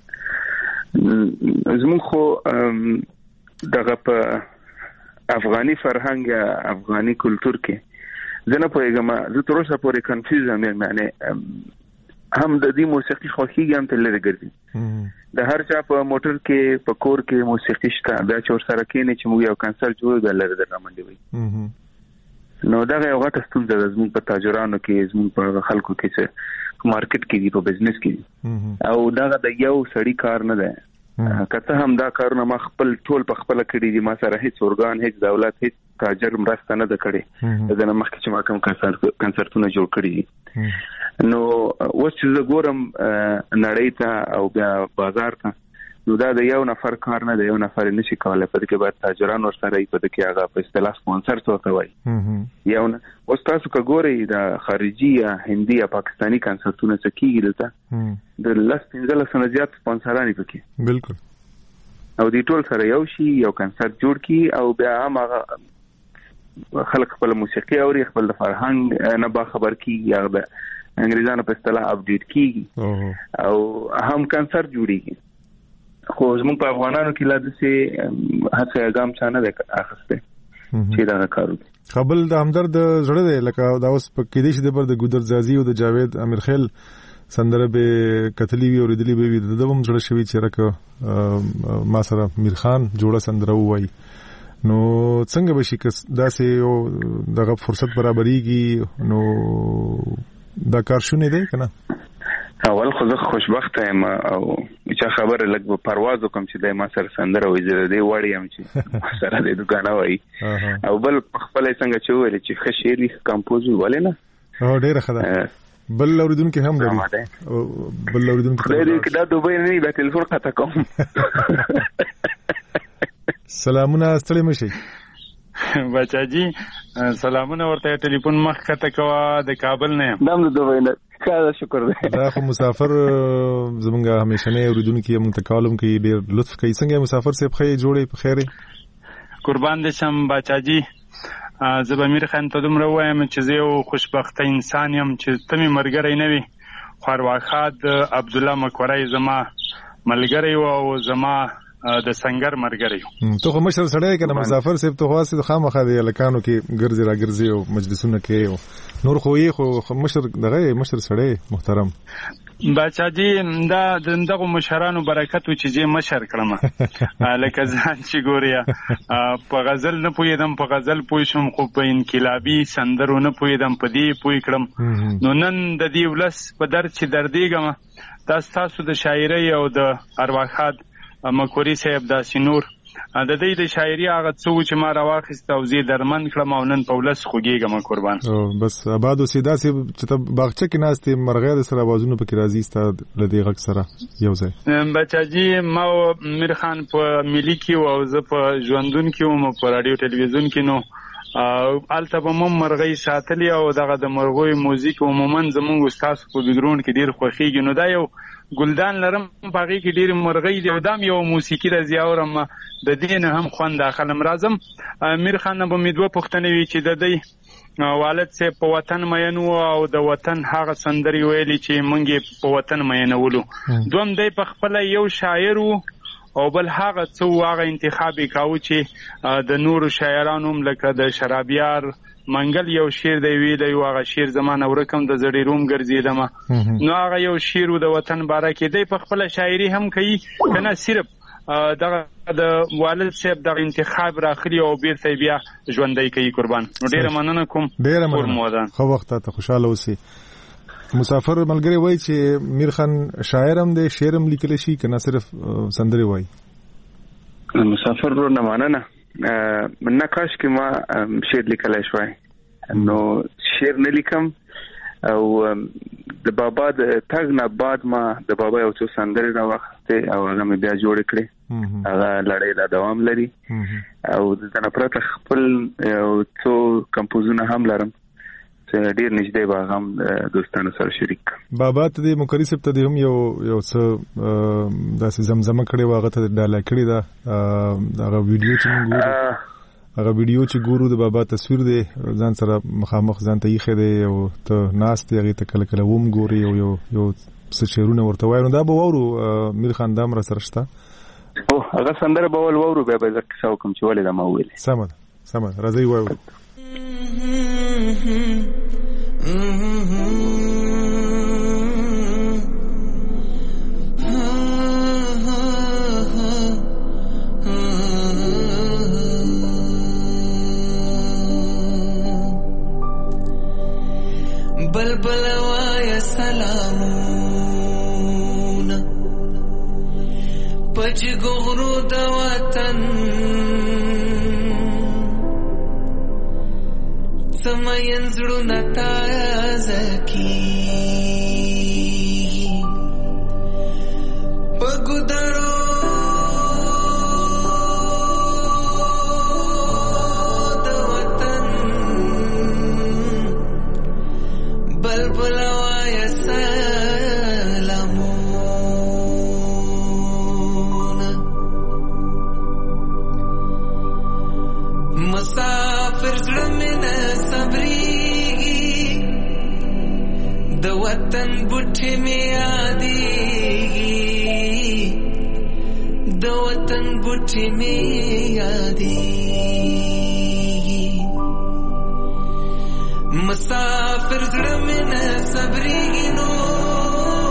زموږ خو دغه په افغاني فرهنګ یا افغاني کلتور کې زه نه پوهېږم زه تر اوسه پورې کنفیوز یم یعنی هم د دې موسیقي خوښیږي هم تل لري ګرځي د هر چا په موټر کې په کور کې موسیقي شته بیا چې ور سره کېنې چې موږ یو کنسرت جوړو د لري د منډي وي نو دا یو غټه ستونزه ده زموږ په تاجرانو کې زموږ په خلکو کې چې مارکیټ کې دي په بزنس کې او دا د یو سړی کار نه ده کته هم دا کارونه ما خپل ټول په خپل کړی دي ما سره هیڅ اورګان هیڅ دولت هیڅ تاجر مرسته نه کړې دا نه مخکې چې ما کوم کنسرتونه جوړ کړی دي نو اوس چې زه ګورم نړۍ ته او بیا بازار ته نو دا د یو نفر کار نه دی یو نفر نشي کولای په دې کې باید تاجران ورسره په دې کې هغه په اصطلاح سپانسر څه وایي یو نه اوس تاسو کګورئ د خارجي یا هندي یا پاکستانی کنسرتونه څه کیږي دلته د لاس 15 سنه زیات سپانسران پکې بالکل او دې ټول سره یو شي یو کنسرت جوړ کی او بیا هغه خلک خپل موسیقي او خپل فرهنګ نه با خبر کی یا د انګریزانو په اصطلاح اپډیټ کی او هم کنسرت جوړیږي خو زموږ په افغانانو کې لا دسه هڅه اقدام چانه ده اخسته چې دا کارو قبل د همدرد زړه دی لکه دا اوس په کې دي چې د بر د ګودر زازي او د جاوید امیر خیل سندره به کتلی وی اوریدلی به وی د دوم جوړ شوی چې راک ما سره میر خان جوړه سندره وای نو څنګه به شي دا سه دغه فرصت برابرېږي نو دا کار شونه دی کنه اول خو زه خوشبخت یم او چې خبره لګ په پرواز کوم چې د ما سره سندره وې زه وړي یم چې سره د دکانه وای او بل خپل څنګه چې ویل چې خشيري کمپوز ولې نه او ډیره خدای بل اوریدونکو هم لري بل اوریدونکو دې دا دوبه نه د ټلیفون خطا کوم سلامونه ستړي مشي بچاجي سلامونه ورته ټلیفون مخ کته کوا د کابل نه دم د دوبه نه خیر شکر دی دا خو مسافر زمونږه همیشنه اوریدونکو هم تکالم کوي ډیر لطف کوي څنګه مسافر سیب خې جوړې په خیره قربان دې شم بچاجي زبمیر خان ته دومره وایم چې زه یو خوشبخته انسان یم چې تمه مرګري نه وي خورواخاد عبد الله مکورای زما ملګری او زما د سنگر مرګری ته خو مشر سړی کنه مسافر سیب ته خاصه خامخا دی لکانو کې ګرځي را ګرځي او مجلسونه کې نور خو یې خو مشر دغه مشر سړی محترم بچاجي دا دغه مشرانو برکت و چې جې مشر کړم لکه ځان چې ګوریا په غزل نه پویدم په غزل پوی شم خو په انقلابي سندرو نه پویدم په دې پوی کړم نو نن د دې ولس په در چې دردېګم تاسو د شاعرۍ او د ارواخاد مکوري صاحب داسې نور د دې د شاعري هغه څو چې ما راواخیست او زی درمن کړم او نن په ولس خوږیږم قربان بس آباد او سیدا سي چې ته باغچه کې ناستې مرغې سره आवाजونه پکې راځي ستاد لدی غږ سره یو ځای بچاجي ما میر خان په ملي کې او زه په ژوندون کې او په رادیو ټلویزیون کې نو الته به مم مرغې ساتلی او دغه د مرغوي موزیک عموما زمونږ استاد په بیګراوند کې ډیر خوښیږي نو دا یو ګلدان لرم باغی کې ډیر مرغۍ دی دام یو موسیقي راځي اورم د دین هم خوند داخلم رازم میر خان به میدوه پښتنه وی چې د دې والد سه په وطن مینو او د وطن هغه سندري ویلي چې مونږه په وطن مینولو دوم دی په خپل یو شاعر او بل هغه څو هغه انتخابي کاوه چې د نورو شاعرانو لکه د شرابیار منګل یو شعر دی ویلی یو هغه شعر زمانه ورکم د زړی روم ګرځیدم نو هغه یو شعر د وطن باره کې دی په خپل شاعري هم کوي کنه صرف دغه د والد صاحب د انتخاب راخلی او بیرته بیا ژوندۍ کوي قربان نو ډیره مننه کوم ډیره مننه خو وخت ته خوشاله اوسئ مسافر ملګری وای چې میر خان شاعر هم دی شعر هم لیکل شي کنه صرف سندري وای مسافر رو نه مننه من کاش کې ما شعر لیکلای شوای نو شعر نه لیکم او د بابا د تاګ نه بعد ما د بابا یو څو سندري راوخته او هغه مې بیا جوړ کړې هغه لړۍ لا دوام لري او د تنپرت خپل یو څو کمپوزونه هم لرم چې ډیر نږدې باغم دوستانو سره شریک بابا ته د مکري سپ ته هم یو څه داسې زمزمه کړي واغه ته ډاله کړي دا هغه ویډیو چې ګورو د بابا تصویر دی ځان سره مخامخ ځان ته یې خېده او ته ناست یې ته کله کله ووم ګوري یو څه شعرونه ورته وایي نو دا به وورو میر خان دام را سره شته او هغه سندره به وورو بیا به زکه څو کوم چې ولې دا ما ویلې سم راځي وایو بلبل وایا سلامونه پج غرو د وطن سمین زړونه تازه کی پګدرو بلبل وایا سلامونه مسافر زړه مې نه صبرېږي د وطن بوټي مې یادېږي د وطن بوټي مې یادېږي مسافر زړه مې نه صبرېږي نو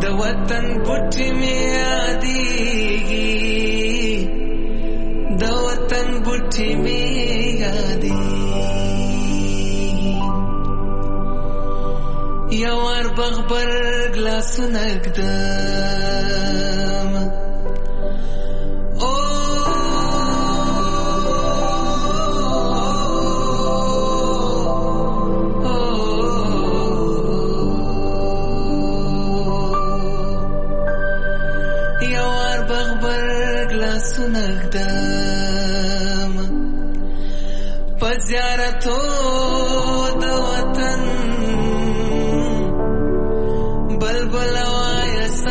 وطن بوټي می یادېږي د وطن بوټي می یادېږي یو ور بغبر ګلاسونه ږدم نغدم پزیارتو د وطن بلبل وای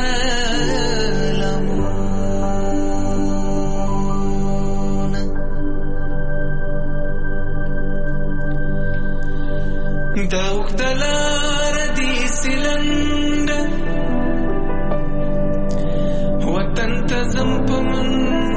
سلامون دوخ دلار دی سلند وطن تزم پمن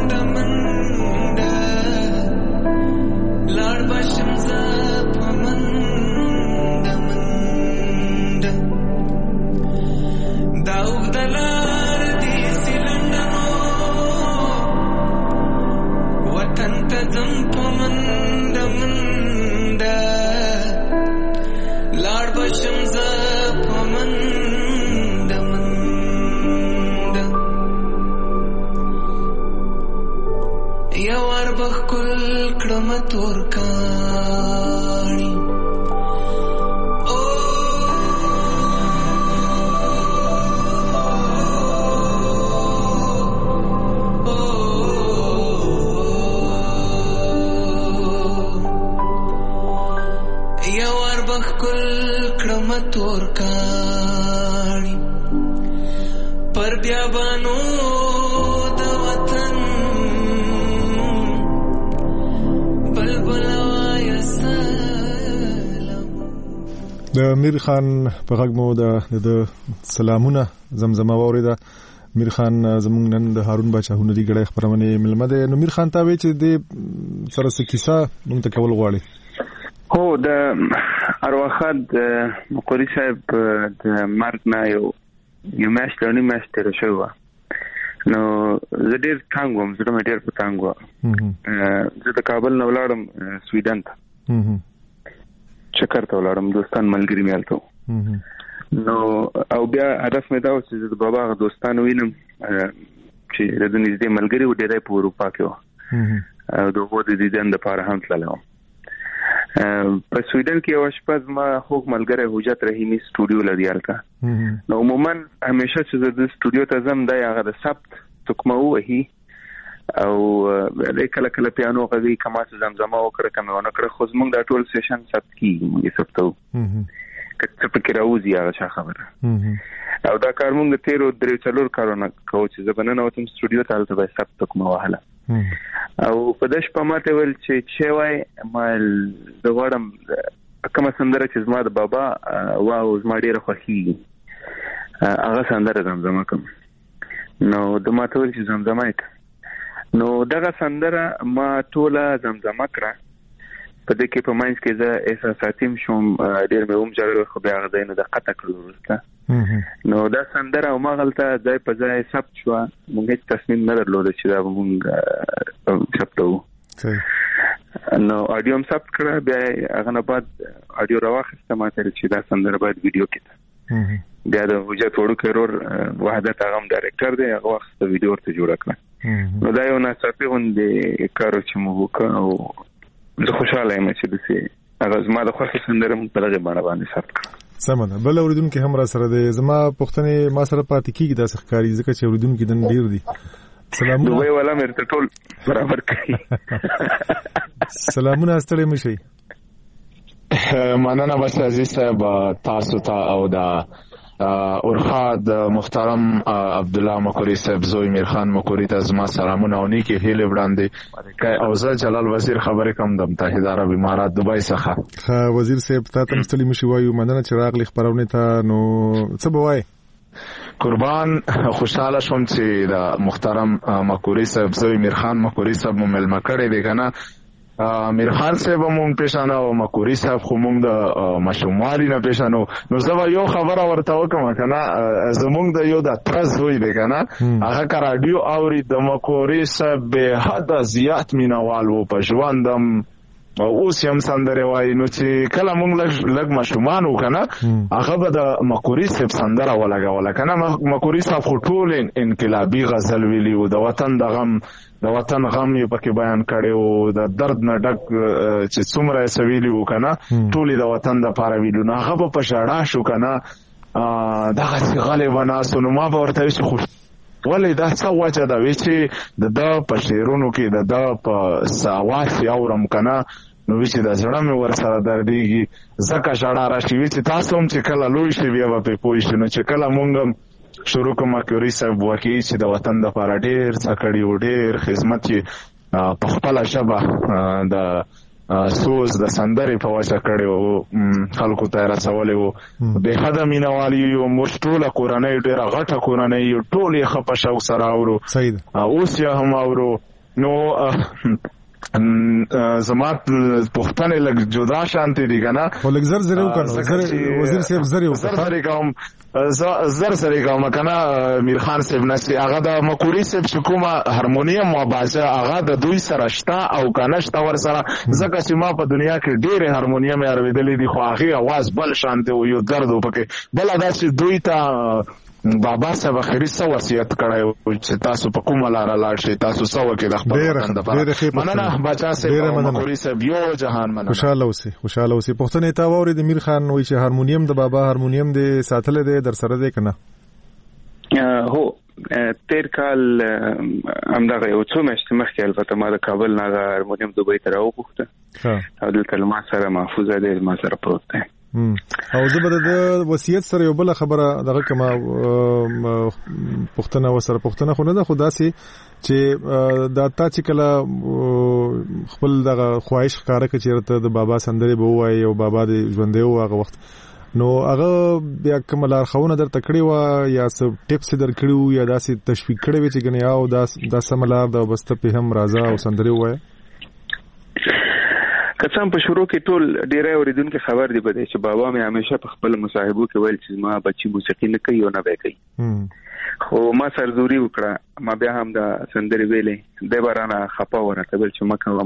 تورکانی یوار بخکل کړم تورکانی پر بیابانو د وطن د میر خان په غږ مو د سلامونه زمزمه واوریده. میر خان زمونږ نن د هارون باچا هنري غړي خبرونه ملمه ده. نو میر خان ته وی چې د سره څه کیسه مونږ ته کول غواړي. هو د ارواخد مقری صاحب د مرګ نه یو میاشتې تیر شوه. نو زه ډېر تنګ وم، زه ډېر په تنګ وم. زه د کابل نه ولاړم سویډن ته، چکر ته ولاړم، دوستان ملګری مې هلته. نو او بیا هدف مې دا و چې د بابا هغه دوستان وینم چې د نږدې ملګري و، ډېری په اروپا کې وو او د هغو د دیدن دپاره هم تللی وم. په سویډن کې یو شپه زما خوږ ملګری حجت رحیمي سټوډیو لري هلته. نو عموما همیشه چې زه د سټوډیو ته ځم دی هغه د سبت تکمه ووهي او کله کله پیانو غږی کما چې زمزمه وکړه کمه ونه کړه، خو زموږ دا ټول سیشن ثبت کیږي، موږ یې ثبتوو که څه پکې راوځي هغه ښه خبره. او دا کار موږ د تېرو 3-4 کارونه کوو چې زه به ننوتم سټوډیو ته، هلته به یې ثبت تکمه وهله. او په دې شپه ماته ویل چې وای ما زه غواړم کومه سندره چې زما د بابا واو زما ډېره خوښېږي هغه سندره زمزمه کړم. نو د ماته ویل چې زمزمه یې کړه. نو دغه سندره ما ټوله زمزمه کړه. په دې کې په منځ کې زه احساساتیم شوم، ډېر مې ومجړل، خو بیا هغه ځای نه د قطع کړو وروسته. نو دا سندره هماغلته ځای په ځای ثبت شوه. موږ هېڅ تصمیم نه درلوده چې دا به موږ ثبتوو. نو اډیو هم ثبت کړه، بیا هغه نه بعد اډیو راواخیسته، ما ته چې دا سندره باید ویډیو کې ده. بیا د حجت وړوکی ورور وحدت هغه هم ډایرکټر دی، هغه واخیسته ویډیو ورته جوړه کړه. نو دا یو ناڅاپي غوندې کار و چې موږ وکړه او زه خوشحاله یم چې داسې هغه زما د خوښې سندره موږ په دغې بڼه باندې ثبت کړه. سمه ده. بل اورېدونکي هم را سره دی. زما پوښتنې ما سره پاتې کېږي داسې ښکاري ځکه چې اورېدونکي نن ډېر دي. سلامونه. دوی والا مې ته ټول برابر کړي. سلامونه، ستړي مه شئ. مننه بس عزیز صاحب تاسو ته او د اورخا د محترم عبد الله مقری صاحب زوی میر خان مقری ته زما سلامونه او نیکی هیله وړاندې او زه جلال وزیر خبرې کوم د متحده عرب امارات دوبای څخه. وزیر صاحب تاسو مستلی مشي وایو، مننه چې راغلی خبرونه ته. نو څه به وایي؟ قربان خوشاله شوم چې د محترم مقری صاحب زوی میر خان مقری صاحب مو ملما کړی دی کنه. امیر خان صاحب مونږ پېژنو او مکوري صاحب خو مونږ د مشوموالي نه پېژنو. نو زه یو خبره ورته وکم کنه، زمونږ د یو د ترز وی دی کنه، هغه کا رادیو اوري د مکوري صاحب به حد زیات مینوال وو په ژوندم اوس هم سندره وای. نو چې کله مونږ لږ مشومان وکنه هغه به د مکوري صاحب سندره ولګوله کنه. مکوري صاحب خو ټول انقلابي غزل ویلی او د وطن د غم یې پکې بیان کړي او د درد نه ډک چې څومره سویلی وکنه ټول د وطن د پاره ویلو. نه هغه په شړا شو کنه دغه غلې وناسو. نو ما به ورته ویل خو ولې دا څه وجه ده وی چې د په شعرونو کې د په ساواس اورم کنه، نو وی چې د زړه مې ور سره دردېږي ځکه شړا راشي. وی چې تاسو هم چې کله لوی شي بیا به پوه شئ. نو چې کله مونږ شروع کوم مکوري صاحب واقعي چې د وطن د لپاره ډېر څه کړي او ډېر خدمت یې په خپله ژبه د سوز د سندرې په وجه کړی او خلکو ته یې رسولی و. بې حده مینهوالي یو موږ ټوله کورنۍ ډېره غټه کورنۍ یو ټول یې ښه په شوق سره اورو، اوس یې هم اورو. نو زما پښتنې لږ جدا شانتې دي که نه، خو لږ زر زر وکړو وزیر صاحب زر یې وکړو زر سره کوم کنه. امیر خان صاحب نشي هغه د مکوري صاحب چې کومه هارمونیم او بازه هغه د دوی سره شته او کنه شته ور سره، ځکه چې ما په دنیا کې ډېر هارمونیم اوریدلې دي خو هغه आवाज بل شانته او یو درد وکړي. بل دا چې دوی ته بابا صاحب اخري څه وصیت کړی چې تاسو په کومه لار لاړ شئ، تاسو څه وکړئ د خپل وطن لپاره. مننه بچا صاحب مکوري صاحب یو جهان مننه. خوشاله اوسئ. پښتنې تا ووري د امیر خان وایي چې هارمونیم د بابا هارمونیم د ساتل دی در سره دی کنه؟ هو تیر کال همدغه یو څو میاشتې مخکې البته ما د کابل نه هارمونیم دوبۍ ته راوغوښته او دلته ما سره محفوظه دی، ما سره پروت دی. او زه به د وصیت سره یو بل خبره دغه کما پښتنه وسره پښتنه خو نه ده، خو داسې چې دا تا چې کله خپل دغه خواهش ښکاره کړي چې د بابا سندرې به ووایي او بابا د ژوندی و هغه وخت، نو هغه بیا کوم لارښوونه درته کړې وه یا څه ټیپس یې درکړي وو یا داسې تشویق کړی وي چې ګنې او دا سمه لار ده بس ته پې هم راځه او سندرې ووایه؟ کڅم په شروع کې ټول ډیره اوریدونکو خبر دی بده چې بابا مې همیشه په خپل مصاحبو کې ویل چې ما بچي موسیقي نه کوي او نه به کوي، خو ما سرزوري وکړه، ما بیا هم د سندرې ویلې د بارانه خپه ورته بل چې مکه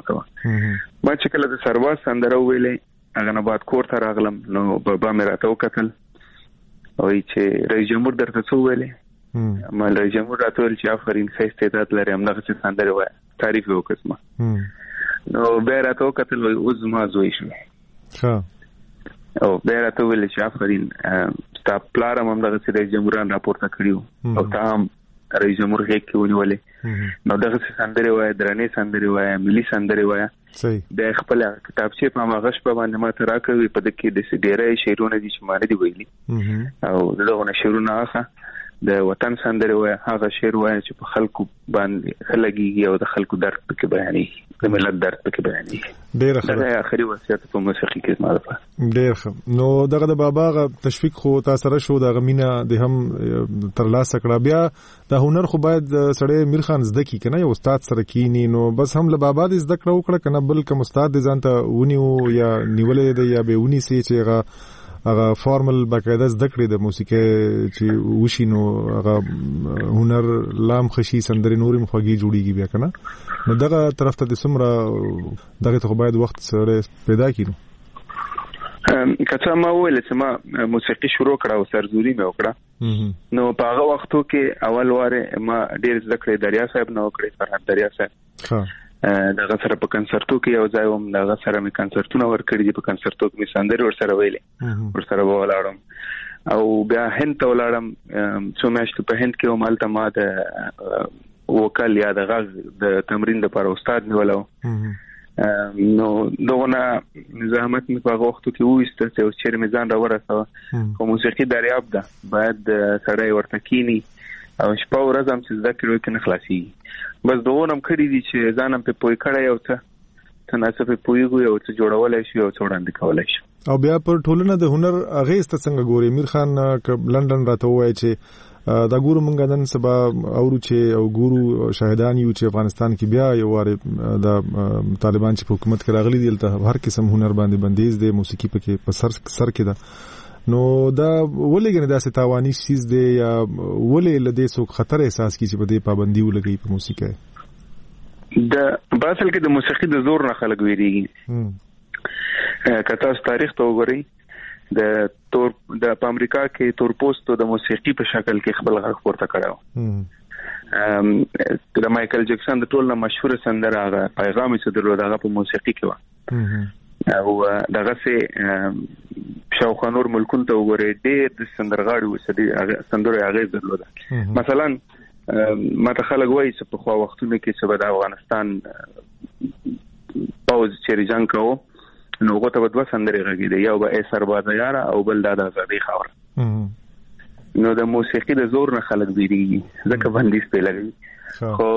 ما چې کله د سرواز سندره ویلې هغه نه بعد کور ته راغلم. نو بابا مې راته وکتل او چې رئیس جمهور درته څه ویلې؟ ما رئیس جمهور راته ویل چې آفرین ښه استعداد لري، همدغه چې سندرې وایه، تعریف یې وکړ. نو بیا راته وکتل وایي اوس زما زوی شوې او بیا راته وویل چې آفرین ستا پلار هم همدغسې رئیس جمهوران راپورته کړي او تا هم رئیس جمهور غېږ کې ونیولې، نو دغسې سندرې وایه، درنې سندرې وایه، ملي سندرې وایه. بیا خپل کتابچې په هماغه شپه باندې ما ته راکوي، په دې کې داسې ډېری شعرونه دي چې ما نه دي ویلي او د دغو نه شعرونه اخه د وطن سندرې وایه، هغه شعر وایه چې په خلکو باندې ښه لګېږي او د خلکو درد پکې بیانېږي، د ملت درد پکې بیانېږي. ډېره ښه، دا آخري وصیت په موسیقي کې زما لپاره. ډېر ښه. نو دغه د بابا هغه تشویق خو تا سره شو، دغه مینه دې هم ترلاسه کړه. بیا دا هنر خو باید سړی امیر خان زده کړي که نه، یو استاد سره کښېني، نو بس هم له بابا دې زده کړه وکړه که نه بل کوم استاد دې ځان ته ونیو یا نیولی دی یا به ونیسي چې هغه فارمل باقاعده زده کړې د موسیقۍ چې وشي نو هغه هنر لام خشي سندرې نورې هم خوږې جوړېږي بیا که نه؟ نو دغه طرف ته د څومره دغې ته خو باید وخت سړی پیدا کړي. نو که څه ما وویل چې ما موسیقي شروع کړه او سرزوري مې وکړه، نو په هغه وختو کې اول وارې ما ډېر زده کړې دریا صاحب نه وکړې، فرهاد دریا صاحب دغه سره په کنسرتو کې یو ځای وم، دغه سره مې کنسرتونه ورکړي دي، په کنسرتو کې مې سندرې ورسره ویلې، ورسره به ولاړم او بیا هند ته ولاړم. څو میاشتې په هند کې وم، هلته ما د وکل یا د غږ د تمرین دپاره استاد نیولی و، نو دغونه زحمت مې په هغه وختو کې وویسته چې اوس چېرې مې ځان راورسوه، خو موسیقي دریاب ده، باید سړی ورته کښېني او شپه ورځ هم چې زده کړې وکړي نه خلاصېږي. بس دغونه هم کړي دي چې ځان هم پې پوه کړی یو څه ناڅه پې پوهېږو، یو څه جوړولی شو، یو څه وړاندې کولی شو. او بیا پر ټولنه د هنر اغېز ته څنګه ګوري؟ امیر خان که لنډن راته ووایي چې دا ګورو مونږ نن سبا اورو چې او ګورو شاهدان یو چې افغانستان کې بیا یو واره د طالبان چې په حکومت کې راغلي دي ته هر قسم هنر باندې بندیز دی، موسیقي پکې په سر کې ده. نو دا ولګنه داسې تاوانی چیز دی یا ولې لدې څوک خطر احساس کی چې په دې پابندي ولګي په موسیقي؟ د باصل کې د موسیقي د زور نه خلک ویریږي. کته تاریخ ته وګورئ، د امریکا کې تور پوستو د موسیقي په شکل کې خپل غږ پورته کړو. د مایکل جکسن د ټولنه مشهور سندره هغه پیغام یې درلود، هغه په موسیقي کې و. او دغه سه شاوخوا نور ملکونو ته وګورئ، ډېر د سندرغاړي وسدي هغه سندره هغه درلود. مثلا ما ته خلک وایي چې په خوا وختونو کې چې د افغانستان پوز چې جنگ کوو نو هغه ته دوه سندرې غږیدي، یو به ای سربازه یاره او بل د آزادۍ خاور. نو د موسیقي د زور نه خلک بیریږي ځکه بندیز په لګي. خو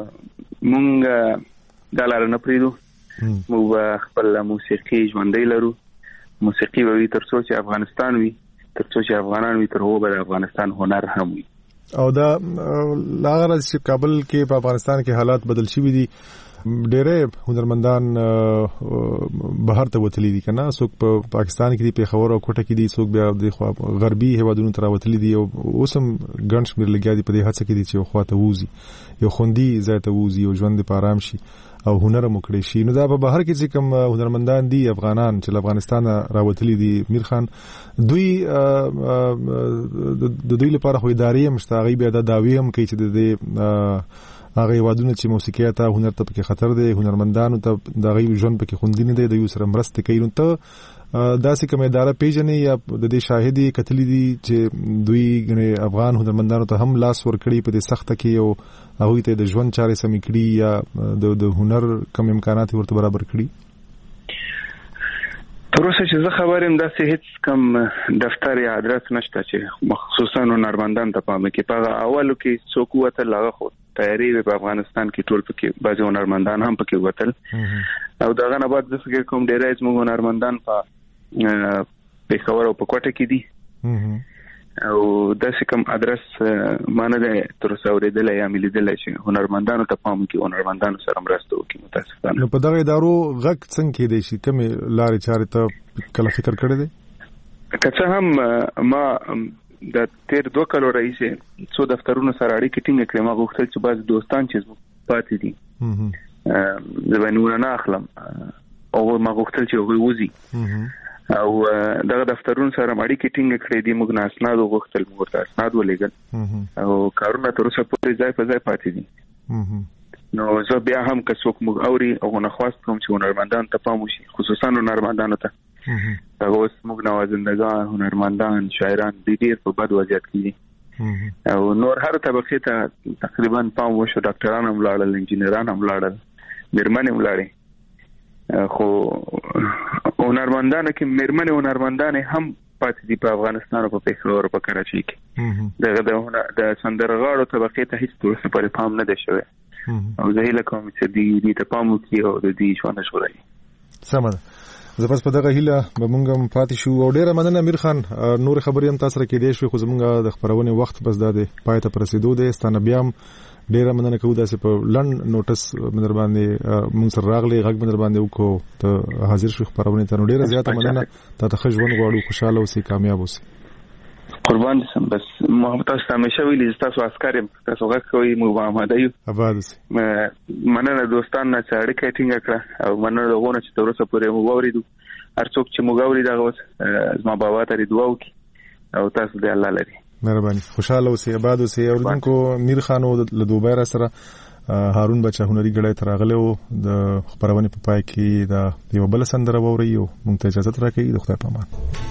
مونږ د لار نه پریدو، مونږ خپل موسیقي ژوندۍ لرو. موسیقي وي تر څو چې افغانستان وي، تر څو چې افغانان وي، تر هغه به د افغانستان هنر هم وي. او دا لاغره چې کابل کې په افغانستان کې حالات بدل شوي دي، ډېرې هنرمندان بهر ته وتلي دي کنه، څوک په پاکستان کې دي، په خبر او کوټه کې دي، څوک بیا د غربي هیوادونو ته راوتلي دي، او اوسم ګڼ شمېر لګیا دي په دې هڅه کې دي چې خو ته ووزي، یو خوندي ځای ته ووزي او ژوند په آرام شي او هنر مو کړی شي. نو دا په بهر کې چې کوم هنرمندان دي افغانان چې افغانستان راوتلي دي، میر خان دوی د دوی لپاره خو ادارې مشتاقي بیا د داوی هم کوي چې د هغه وادونه چې موسیقي ته هنر ته پکې خطر دی، هنرمندانو ته د غي ژوند پکې خوندي نه دی، د یو سره مرسته کوي. نو ته داسې کومه اداره پیژنې یا د دې شاهدي کتلې دي چې دوی غني افغان هنرمندانو ته هم لاس ور کړی په دې سخته کې او هغه ته د ژوند چارې سمې کړي یا د هنر کم امکانات ورته برابر کړي؟ تروسه چې زه خبرم داسې هیڅ کم دفتر یا ادرس نشته چې مخصوصا هنرمندان ته پام کې. په اولو کې څوک وته لاغه خو تیاری په افغانستان کې ټول پکې بعضي هنرمندان هم پکې وتل، او داغه نه بعد د فکر کوم ډېرای زموږ هنرمندان په خبر او په کوټه کې دي، او داسې کوم ادرس مانه ده تر څو ورېدل یا ملیدل چې هنرمندانو ته پام کې هنرمندانو سره مرسته وکړي. متاسفانه نو په دغه ادارو غږ څنګه کې دي چې کوم لارې چارې ته کله فکر کړی دی؟ که هم ما د تیر 2 کالو رئیس څو دفترونو سره اړیکې ټینګ کړې، ما غوښتل چې بعض دوستان چې پاتې دي زه به نور نه اخلم، او ما غوښتل چې هغوی وځي، او دغه دفترونو سره اړیکې ټینګ کړې دي. موږ نه اسناد غوښتل، موږ ورته اسناد ولېږل، او کارونه تر اوسه پورې ځای په ځای پاتې دي. نو زه بیا هم که څوک موږ اوري او نه خواست کوم چې هنرمندان ته پام وشي، خصوصا هنرمندانو ته. هغه اوس موږ نوازندگان، هنرمندان، شاعران ډېر په بد وضعیت کې دي، او نور هر طبقه ته تقریبا پام وشو. ډاکټران هم لاړل، انجینران هم لاړل، میرمنې هم لاړې، خو هنرمندانو کې میرمنې هنرمندان هم پاتې دي په افغانستان او په پېښور او په کراچۍ کې. د سندرغاړو طبقه ته هیڅ څه پرې پام نه دی شوی، او زه هیله کوم چې دې ته پام وکړي او د دې ژوند ژغوري. سمه ده. زه پس په دغه هیله به مونږ هم پاتې شو، او ډیره مننه امیر خان. نور خبرې هم تاسو راکې دي شو، خو زمونږ د خبرونه وخت بس د پای ته رسیدو دی. ستانه بیا هم ډیره مننه کوو داسې په لند نوټس مندر باندې مونږ سره راغلي، غږ مندر باندې وکړو ته حاضر شو خبرونه ته. نو ډیره زیاته مننه، تاسو ښه ژوند غواړو، خوشاله اوسئ، کامیاب اوسئ. قربان سم. بس محمد تاسو همیشه ویلي تاسو عسكر يم، تاسو غږ کوئ، موږ آماده یو. آباد اوسئ. مننه دوستان نه چې اړیکه ټینګه کړه، او مننه دغه چې تر اوسه پورې موږ واوریدو. هر څوک چې موږ اوري دا زما بابا ته دعا وکړي، او تاسو دې الله لري. مهرباني. خوشاله اوسئ، آباد اوسئ. اوردونکو میر خان او له دوبۍ را سره هارون بچا هنري ګړی تر راغلی و. د خبرونې په پای کې د یو بل سندره ووري او موږ ته اجازه راکړئ. د خدای په امان.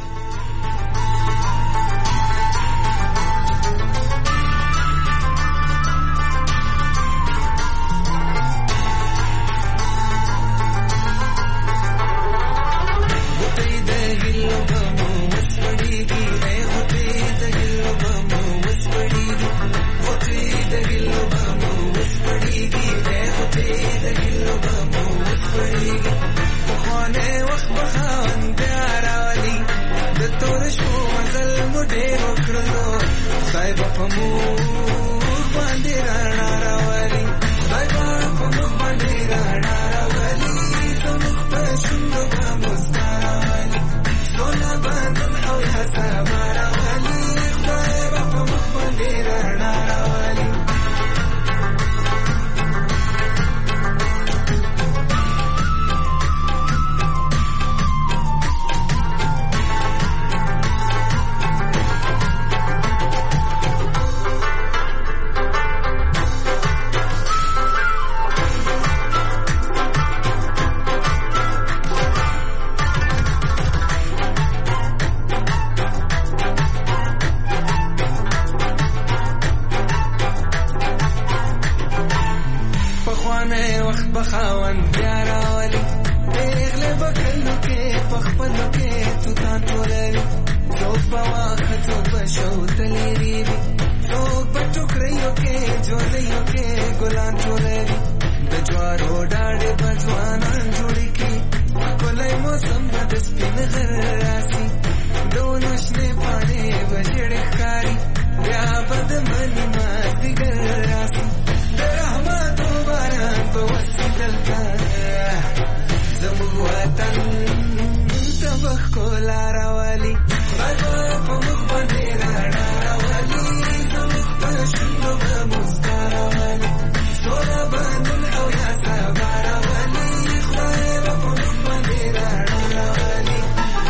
باندې رانا راولي خدای په موږ باندې رانا راولي زموږ په شونډو به مسکا راولي سونا بدن او یا سبا راولي خدای په موږ باندې رانا راولي بخاون بیا راولي پیغله بکلو کې پخپلو کې تو تان ټولوي څوک به واخه څوک به شوتلې ریوي څوک به ټوکریو کې جوړیو کې ګلان ټولوي د جوارو ډاډې به ځوانان جوړې کړي ښکلی موسم به د سپین غر راسي د ونو شنې پاڼې به ژېړې ښکاري بیا به د مني مازدیګر راسي د رحمتو باران به وسي دلته زموږ وطن ته به ښکلا راولي خدای به په موږ باندې رڼا راولي زموږ په شونډو به مسکا راولي سوله به نن او یا سبا راولي خدای به په موږ باندې رڼا راولي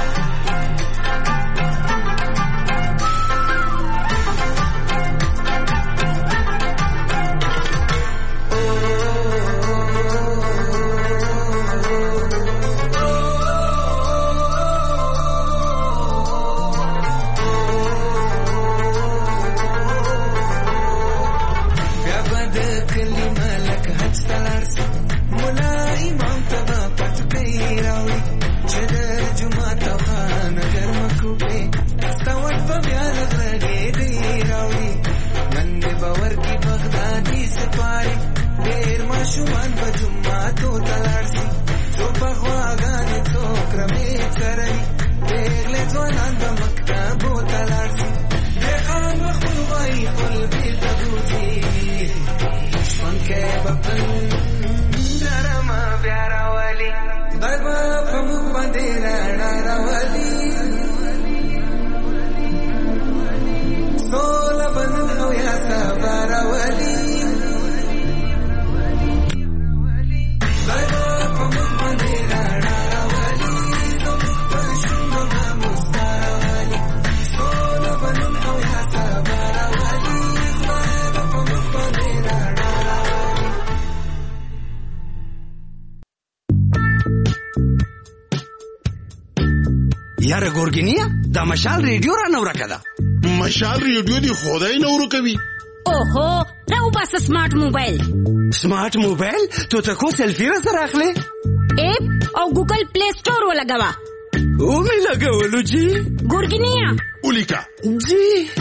یاره ګورګینیا دا مشال ریډیو را نو راکړه مشال ریډیو دی خدای نو ورکوي اوهو راو بس سمارټ موبایل تو ته کو سیلفی را سره اخلي اپ او ګوګل پلی سٹور ولګوا او می لګولو جی ګورګینیا اولیکا جی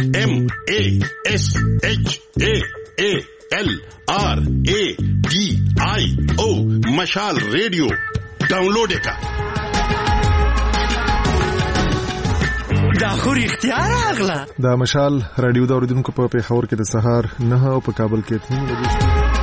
MASHALRADIO مشال ریډیو ډاونلوډ کا دا خو اختیار اغلا دا مشال رادیو دا اوریدونکو په پیښور کې د سهار 9 او په کابل کې 3 بجې